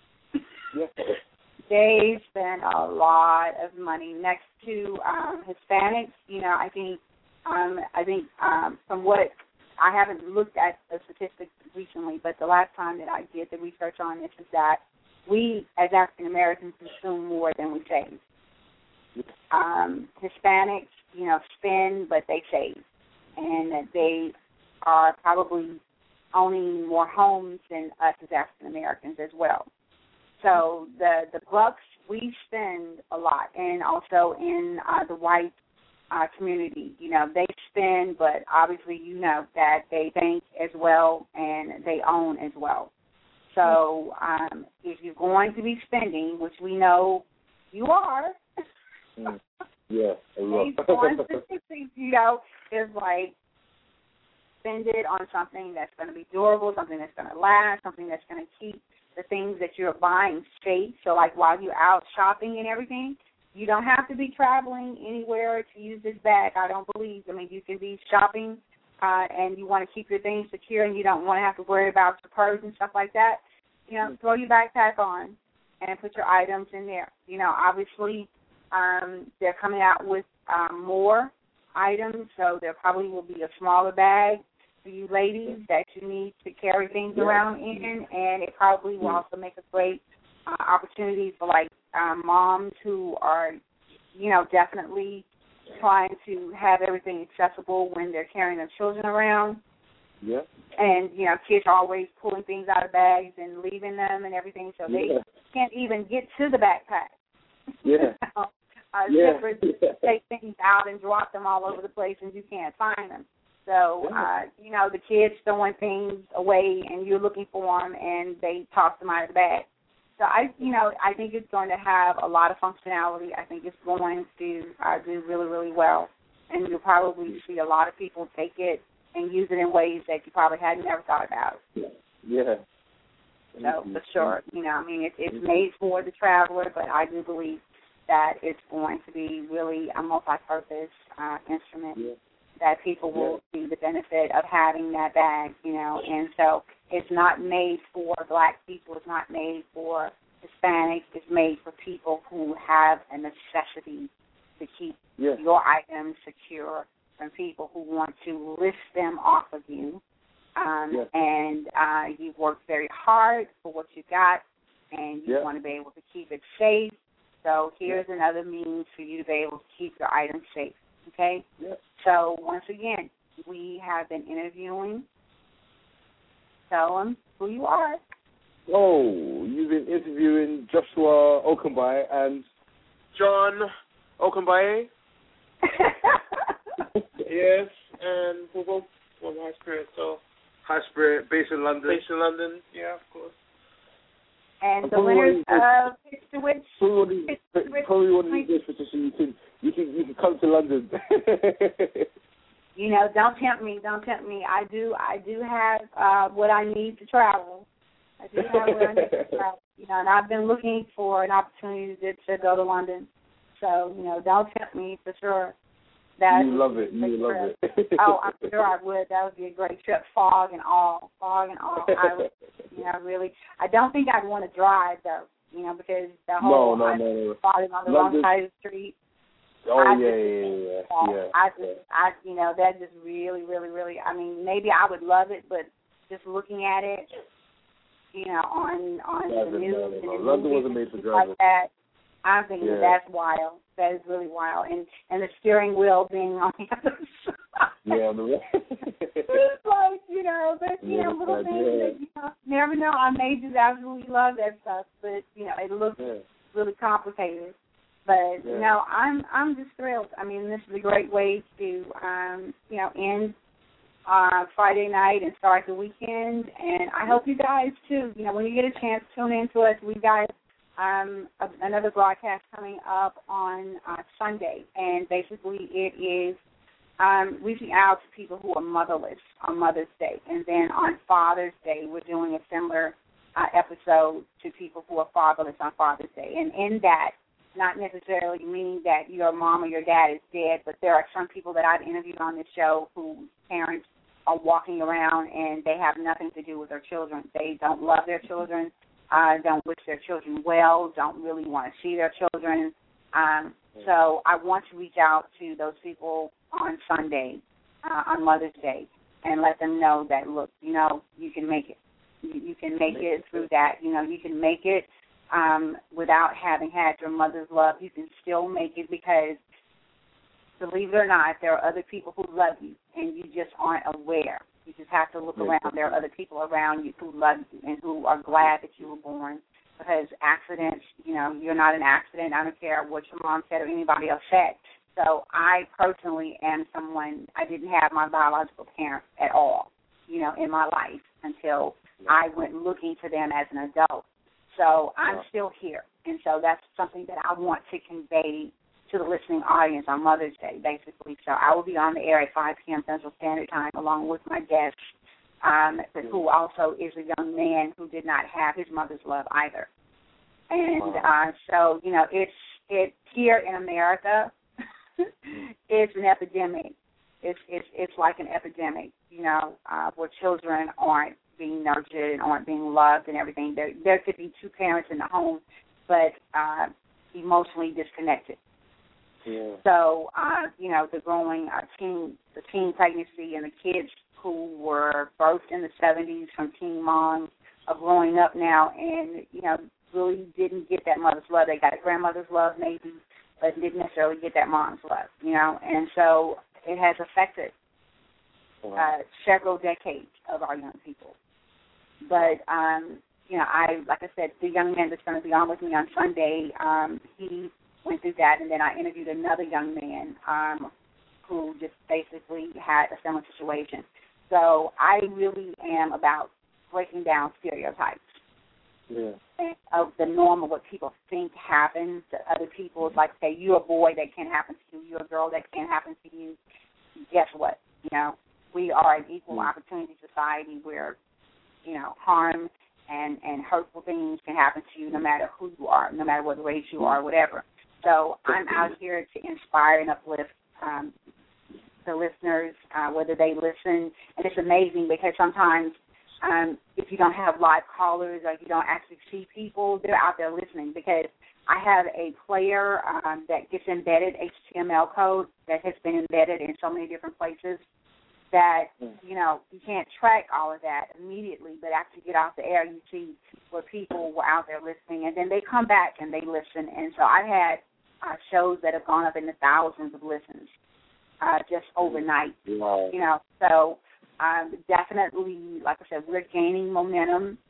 They spend a lot of money next to Hispanics. I think from what I haven't looked at the statistics recently, but the last time that I did the research on this is that we as African Americans consume more than we save. Hispanics, spend, but they save, and they are probably owning more homes than us as African Americans as well. So the bucks, we spend a lot, and also in the white community. You know, they spend, but obviously you know that they bank as well and they own as well. So if you're going to be spending, which we know you are, yeah, a lot. You know, is like spend it on something that's going to be durable, something that's going to last, something that's going to keep the things that you're buying safe. So, like, while you're out shopping and everything, you don't have to be traveling anywhere to use this bag, I don't believe. I mean, you can be shopping and you want to keep your things secure and you don't want to have to worry about your purse and stuff like that. You know, throw your backpack on and put your items in there. You know, obviously they're coming out with more items, so there probably will be a smaller bag for you ladies that you need to carry things around in, and it probably will also make a great opportunity for, like, moms who are, you know, definitely trying to have everything accessible when they're carrying their children around. Yeah. And, you know, kids are always pulling things out of bags and leaving them and everything, so they can't even get to the backpack. Yeah. Take things out and drop them all over the place and you can't find them. So, you know, the kids throwing things away and you're looking for them and they toss them out of the bag. So, I think it's going to have a lot of functionality. I think it's going to do really, really well. And you'll probably see a lot of people take it and use it in ways that you probably had never thought about. Yeah. So, for sure. You know, I mean, it's made for the traveler, but I do believe that it's going to be really a multi-purpose instrument that people will see the benefit of having that bag, you know. And so it's not made for Black people. It's not made for Hispanics. It's made for people who have a necessity to keep your items secure, from people who want to lift them off of you. And you've worked very hard for what you got, and you want to be able to keep it safe. So here's another means for you to be able to keep your items safe, okay? So once again, we have been interviewing. Tell them who you are. Oh, you've been interviewing Joshua Okunbaye and John Okunbaye. Yes, and we're both from High Spirit, so. High Spirit, based in London. Yeah, of course. And the winners of Pitch to Witch. Probably one of these days, so you can come to London. You know, don't tempt me. I do have what I need to travel. You know, and I've been looking for an opportunity to go to London. So, you know, don't tempt me for sure. You love it. Oh, I'm sure I would. That would be a great trip. Fog and all. I would, you know, really. I don't think I'd want to drive though. You know, because the whole falling on the wrong side of the street. Oh yeah. I you know, that just really, really, really. I mean, maybe I would love it, but just looking at it, you know, on the news and London wasn't made for driving like that. I'm thinking that's wild. That is really wild. And the steering wheel being on the other side. Yeah, on the right. It's like, you know, little things that you know, never know. I may just absolutely love that stuff, but, you know, it looks really complicated. But, you know, I'm just thrilled. I mean, this is a great way to, you know, end Friday night and start the weekend. And I hope you guys, too, you know, when you get a chance, tune in to us. We've got another broadcast coming up on Sunday, and basically it is reaching out to people who are motherless on Mother's Day, and then on Father's Day we're doing a similar episode to people who are fatherless on Father's Day. And in that, not necessarily meaning that your mom or your dad is dead, but there are some people that I've interviewed on this show whose parents are walking around and they have nothing to do with their children. They don't love their children. Don't wish their children well, don't really want to see their children. So I want to reach out to those people on Sunday, on Mother's Day, and let them know that, look, you know, you can make it. You can make it through that. You know, you can make it without having had your mother's love. You can still make it because, believe it or not, there are other people who love you, and you just aren't aware. You just have to look around. There are other people around you who love you and who are glad that you were born, because accidents, you know, you're not an accident. I don't care what your mom said or anybody else said. So I personally am someone, I didn't have my biological parents at all, you know, in my life until I went looking for them as an adult. So I'm still here. And so that's something that I want to convey to the listening audience on Mother's Day, basically. So I will be on the air at 5 p.m. Central Standard Time along with my guest, who also is a young man who did not have his mother's love either. And so, you know, it's here in America. It's an epidemic. It's like an epidemic, you know, where children aren't being nurtured and aren't being loved and everything. There could be two parents in the home, but emotionally disconnected. Yeah. So, you know, the growing teen pregnancy and the kids who were birthed in the 70s from teen moms are growing up now and, you know, really didn't get that mother's love. They got a grandmother's love maybe, but didn't necessarily get that mom's love, you know. And so it has affected several decades of our young people. But, you know, like I said, the young man that's going to be on with me on Sunday, he went through that, and then I interviewed another young man who just basically had a similar situation. So I really am about breaking down stereotypes of the normal, what people think happens to other people. It's like, say, you're a boy, that can't happen to you. You're a girl, that can't happen to you. Guess what? You know, we are an equal opportunity society where, you know, harm and hurtful things can happen to you no matter who you are, no matter what race you are, whatever. So I'm out here to inspire and uplift the listeners, whether they listen. And it's amazing because sometimes if you don't have live callers or if you don't actually see people, they're out there listening because I have a player that gets embedded HTML code that has been embedded in so many different places that, you know, you can't track all of that immediately, but after you get off the air, you see where people were out there listening, and then they come back and they listen. And so I've had shows that have gone up in the thousands of listens just overnight, you know. So definitely, like I said, we're gaining momentum.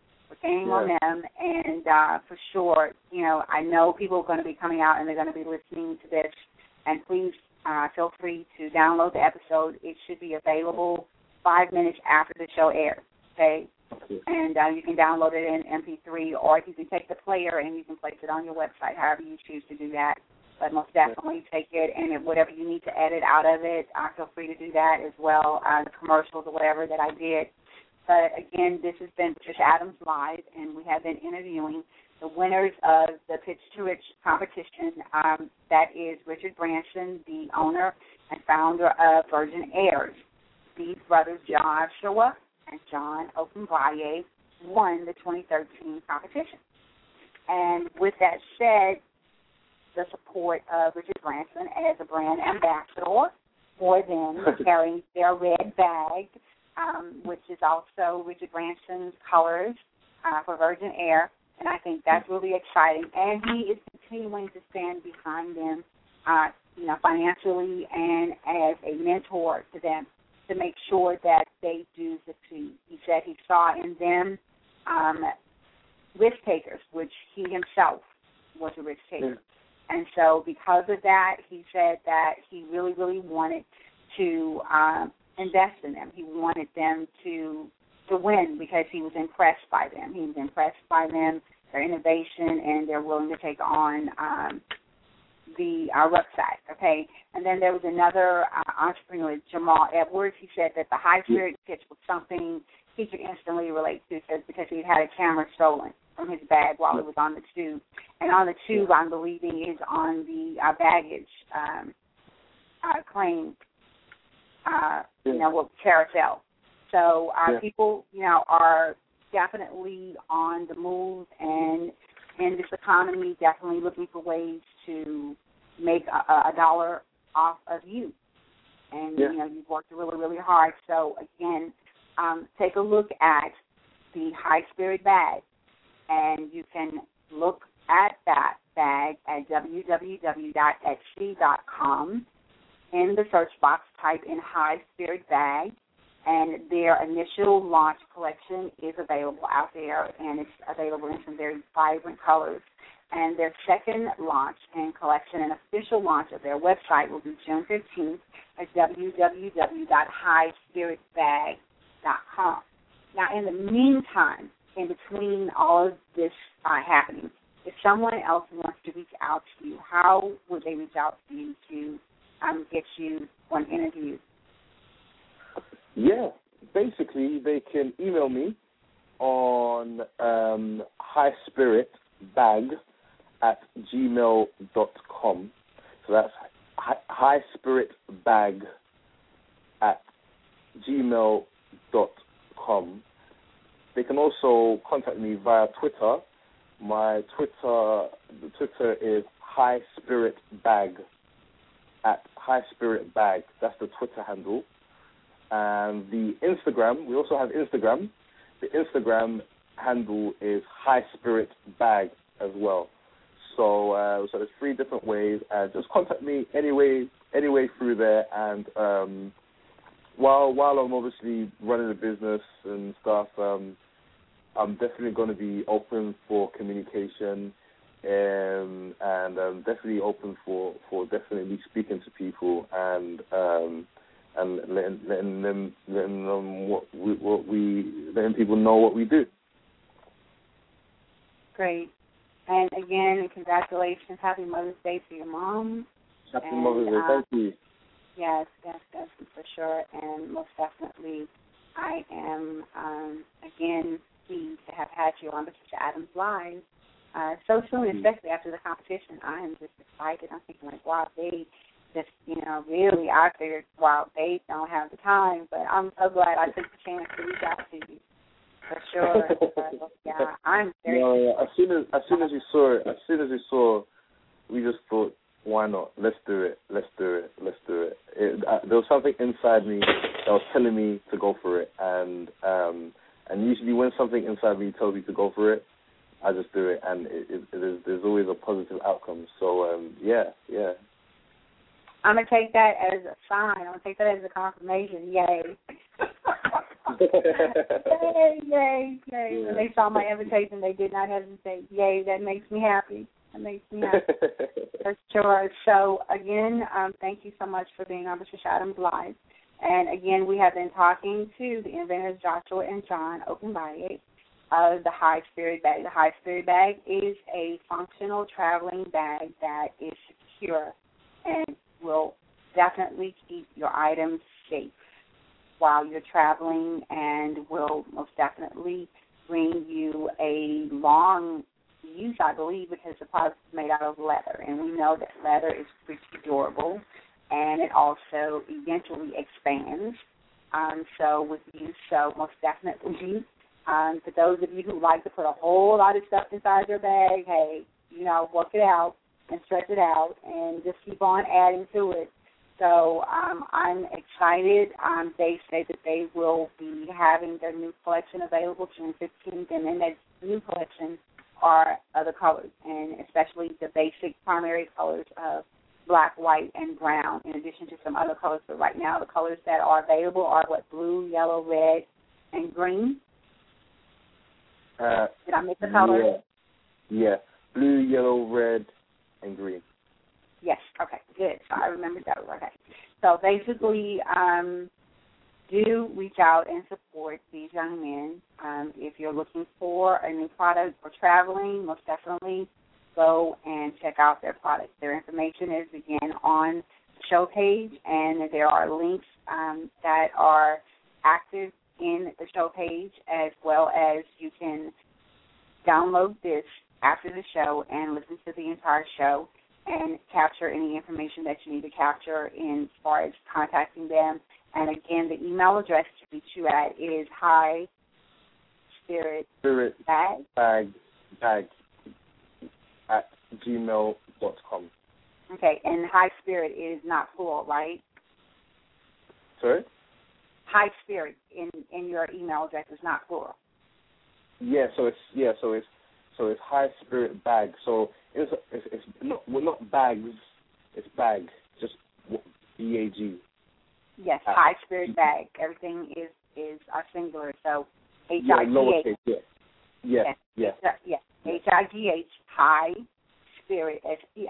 And for sure, you know, I know people are going to be coming out and they're going to be listening to this. And please feel free to download the episode. It should be available 5 minutes after the show airs, okay? And you can download it in MP3, or you can take the player and you can place it on your website, however you choose to do that. But most definitely take it, and whatever you need to edit out of it, feel free to do that as well, the commercials or whatever that I did. But, again, this has been Patricia Adams Live, and we have been interviewing the winners of the Pitch to Rich competition. That is Richard Branson, the owner and founder of Virgin Airs. These brothers, Joshua and John Okunbaye, won the 2013 competition. And with that said, the support of Richard Branson as a brand ambassador for them, carrying their red bag, which is also Richard Branson's colors for Virgin Air. And I think that's really exciting. And he is continuing to stand behind them, you know, financially and as a mentor to them to make sure that they do succeed. He said he saw in them risk takers, which he himself was a risk taker. And so because of that, he said that he really, really wanted to invest in them. He wanted them to win because he was impressed by them. He was impressed by them, their innovation, and they're willing to take on the rucksack, okay? And then there was another entrepreneur, Jamal Edwards. He said that the high spirit pitch was something he could instantly relate to because he had a camera stolen from his bag while he was on the tube. And on the tube, I'm believing, is on the baggage claim, you know, with carousel. So people, you know, are definitely on the move, and in this economy, definitely looking for ways to make a dollar off of you. And, you know, you've worked really, really hard. So, again, take a look at the High Spirit bag, and you can look at that bag at www.etsy.com. In the search box, type in High Spirit bag, and their initial launch collection is available out there, and it's available in some very vibrant colors. And their second launch and collection and official launch of their website will be June 15th at www.highspiritbag.com. Now, in the meantime, in between all of this happening, if someone else wants to reach out to you, how would they reach out to you to get you one interview? Yeah, basically they can email me on highspiritbag@gmail.com. So that's highspiritbag@gmail.com. They can also contact me via Twitter. My Twitter is highspiritbag @highspiritbag. That's the Twitter handle. And the Instagram, we also have Instagram. The Instagram handle is highspiritbag as well. So there's 3 different ways. Just contact me anyway through there. And while I'm obviously running a business and stuff, I'm definitely going to be open for communication, and definitely open for definitely speaking to people and letting people know what we do. Great. And again, congratulations. Happy Mother's Day to your mom. Happy Mother's Day. Thank you. Yes, for sure. And most definitely, I am, again, pleased to have had you on Patricia Adams Live so soon, especially after the competition. I am just excited. I'm thinking, like, wow, they just, really, I figured, wow, they don't have the time. But I'm so glad I took the chance to reach out to you. For sure. Yeah, I'm very. As soon as we saw it, we just thought, why not? Let's do it. There was something inside me that was telling me to go for it, and usually when something inside me tells me to go for it, I just do it, and there's always a positive outcome. So yeah. I'm gonna take that as a sign. I'm gonna take that as a confirmation. Yay. Yay. Yeah. When they saw my invitation, they did not hesitate. Yay, that makes me happy. For sure. So, again, thank you so much for being on Patricia Adams Live. And, again, we have been talking to the inventors Joshua and John Okunbaye of the High Spirit Bag. The High Spirit Bag is a functional traveling bag that is secure and will definitely keep your items safe while you're traveling, and will most definitely bring you a long use, I believe, because the product is made out of leather, and we know that leather is pretty durable, and it also eventually expands. So with use, so most definitely, for those of you who like to put a whole lot of stuff inside your bag, hey, work it out and stretch it out, and just keep on adding to it. So I'm excited. They say that they will be having their new collection available June 15th, and in that new collection are other colors, and especially the basic primary colors of black, white, and brown, in addition to some other colors. But right now the colors that are available are blue, yellow, red, and green. Did I miss the colors? Yeah. Blue, yellow, red, and green. Yes, okay, good. So I remembered that. Okay. So basically, do reach out and support these young men. If you're looking for a new product for traveling, most definitely go and check out their products. Their information is, again, on the show page, and there are links that are active in the show page, as well as you can download this after the show and listen to the entire show and capture any information that you need to capture in as far as contacting them. And again, the email address to reach you at is highspiritbag@gmail.com. Okay, and High Spirit is not plural, right? Sorry? High Spirit in your email address is not plural. So it's High Spirit Bag. So it's not bags, it's bag, just BAG. Yes, High Spirit Bag. Everything is singular. So HIGH. Lowercase. Yeah. HIGH, High Spirit,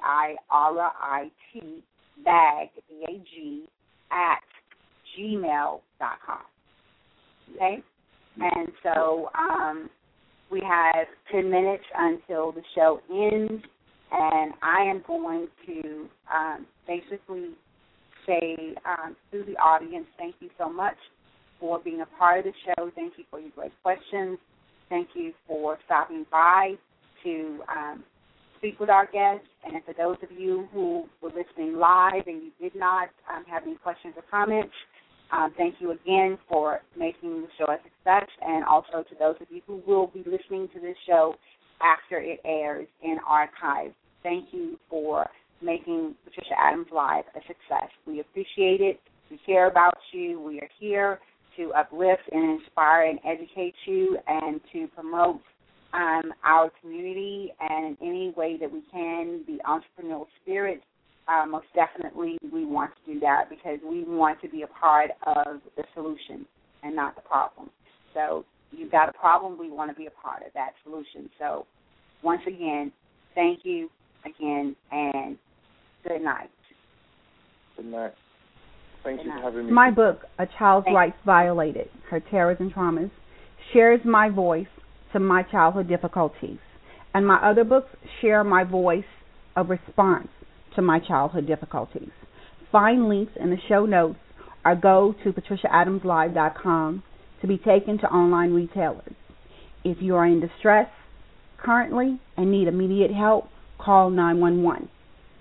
SPIRIT, BAG, BAG, at gmail.com. Okay? And so we have 10 minutes until the show ends, and I am going to basically say to the audience, thank you so much for being a part of the show. Thank you for your great questions. Thank you for stopping by to speak with our guests. And for those of you who were listening live and you did not have any questions or comments, thank you again for making the show a success. And also to those of you who will be listening to this show after it airs in archive, thank you for making Patricia Adams Live a success. We appreciate it. We care about you. We are here to uplift and inspire and educate you and to promote our community and in any way that we can, the entrepreneurial spirit. Most definitely we want to do that because we want to be a part of the solution and not the problem. So you've got a problem, we want to be a part of that solution. So once again, thank you again, and good night. Good night. Thank you for having me. My book, A Child's Rights Violated, Her Terrors and Traumas, shares my voice to my childhood difficulties. And my other books share my voice of response to my childhood difficulties. Find links in the show notes or go to patriciaadamslive.com to be taken to online retailers. If you are in distress currently and need immediate help, call 911.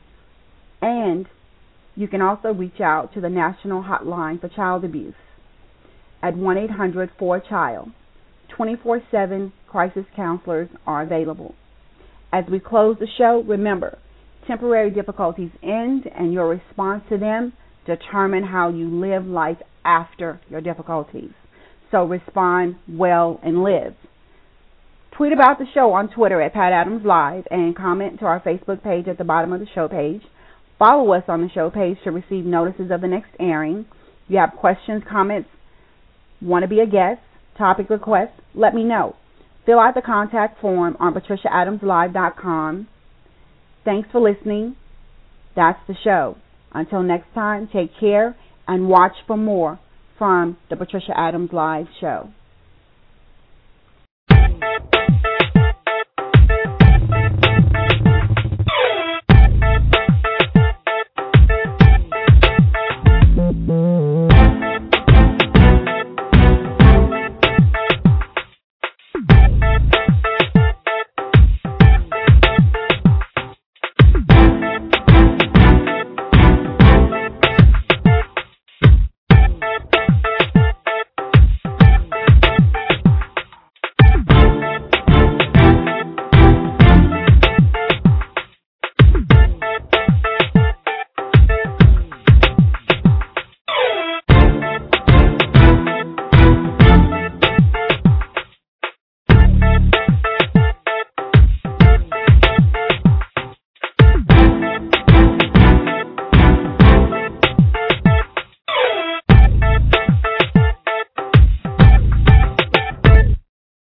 And you can also reach out to the National Hotline for Child Abuse at 1-800-4CHILD. 24/7 crisis counselors are available. As we close the show, remember, temporary difficulties end, and your response to them determine how you live life after your difficulties. So respond well and live. Tweet about the show on Twitter at Pat Adams Live and comment to our Facebook page at the bottom of the show page. Follow us on the show page to receive notices of the next airing. If you have questions, comments, want to be a guest, topic requests, let me know. Fill out the contact form on patriciaadamslive.com. Thanks for listening. That's the show. Until next time, take care and watch for more from the Patricia Adams Live show.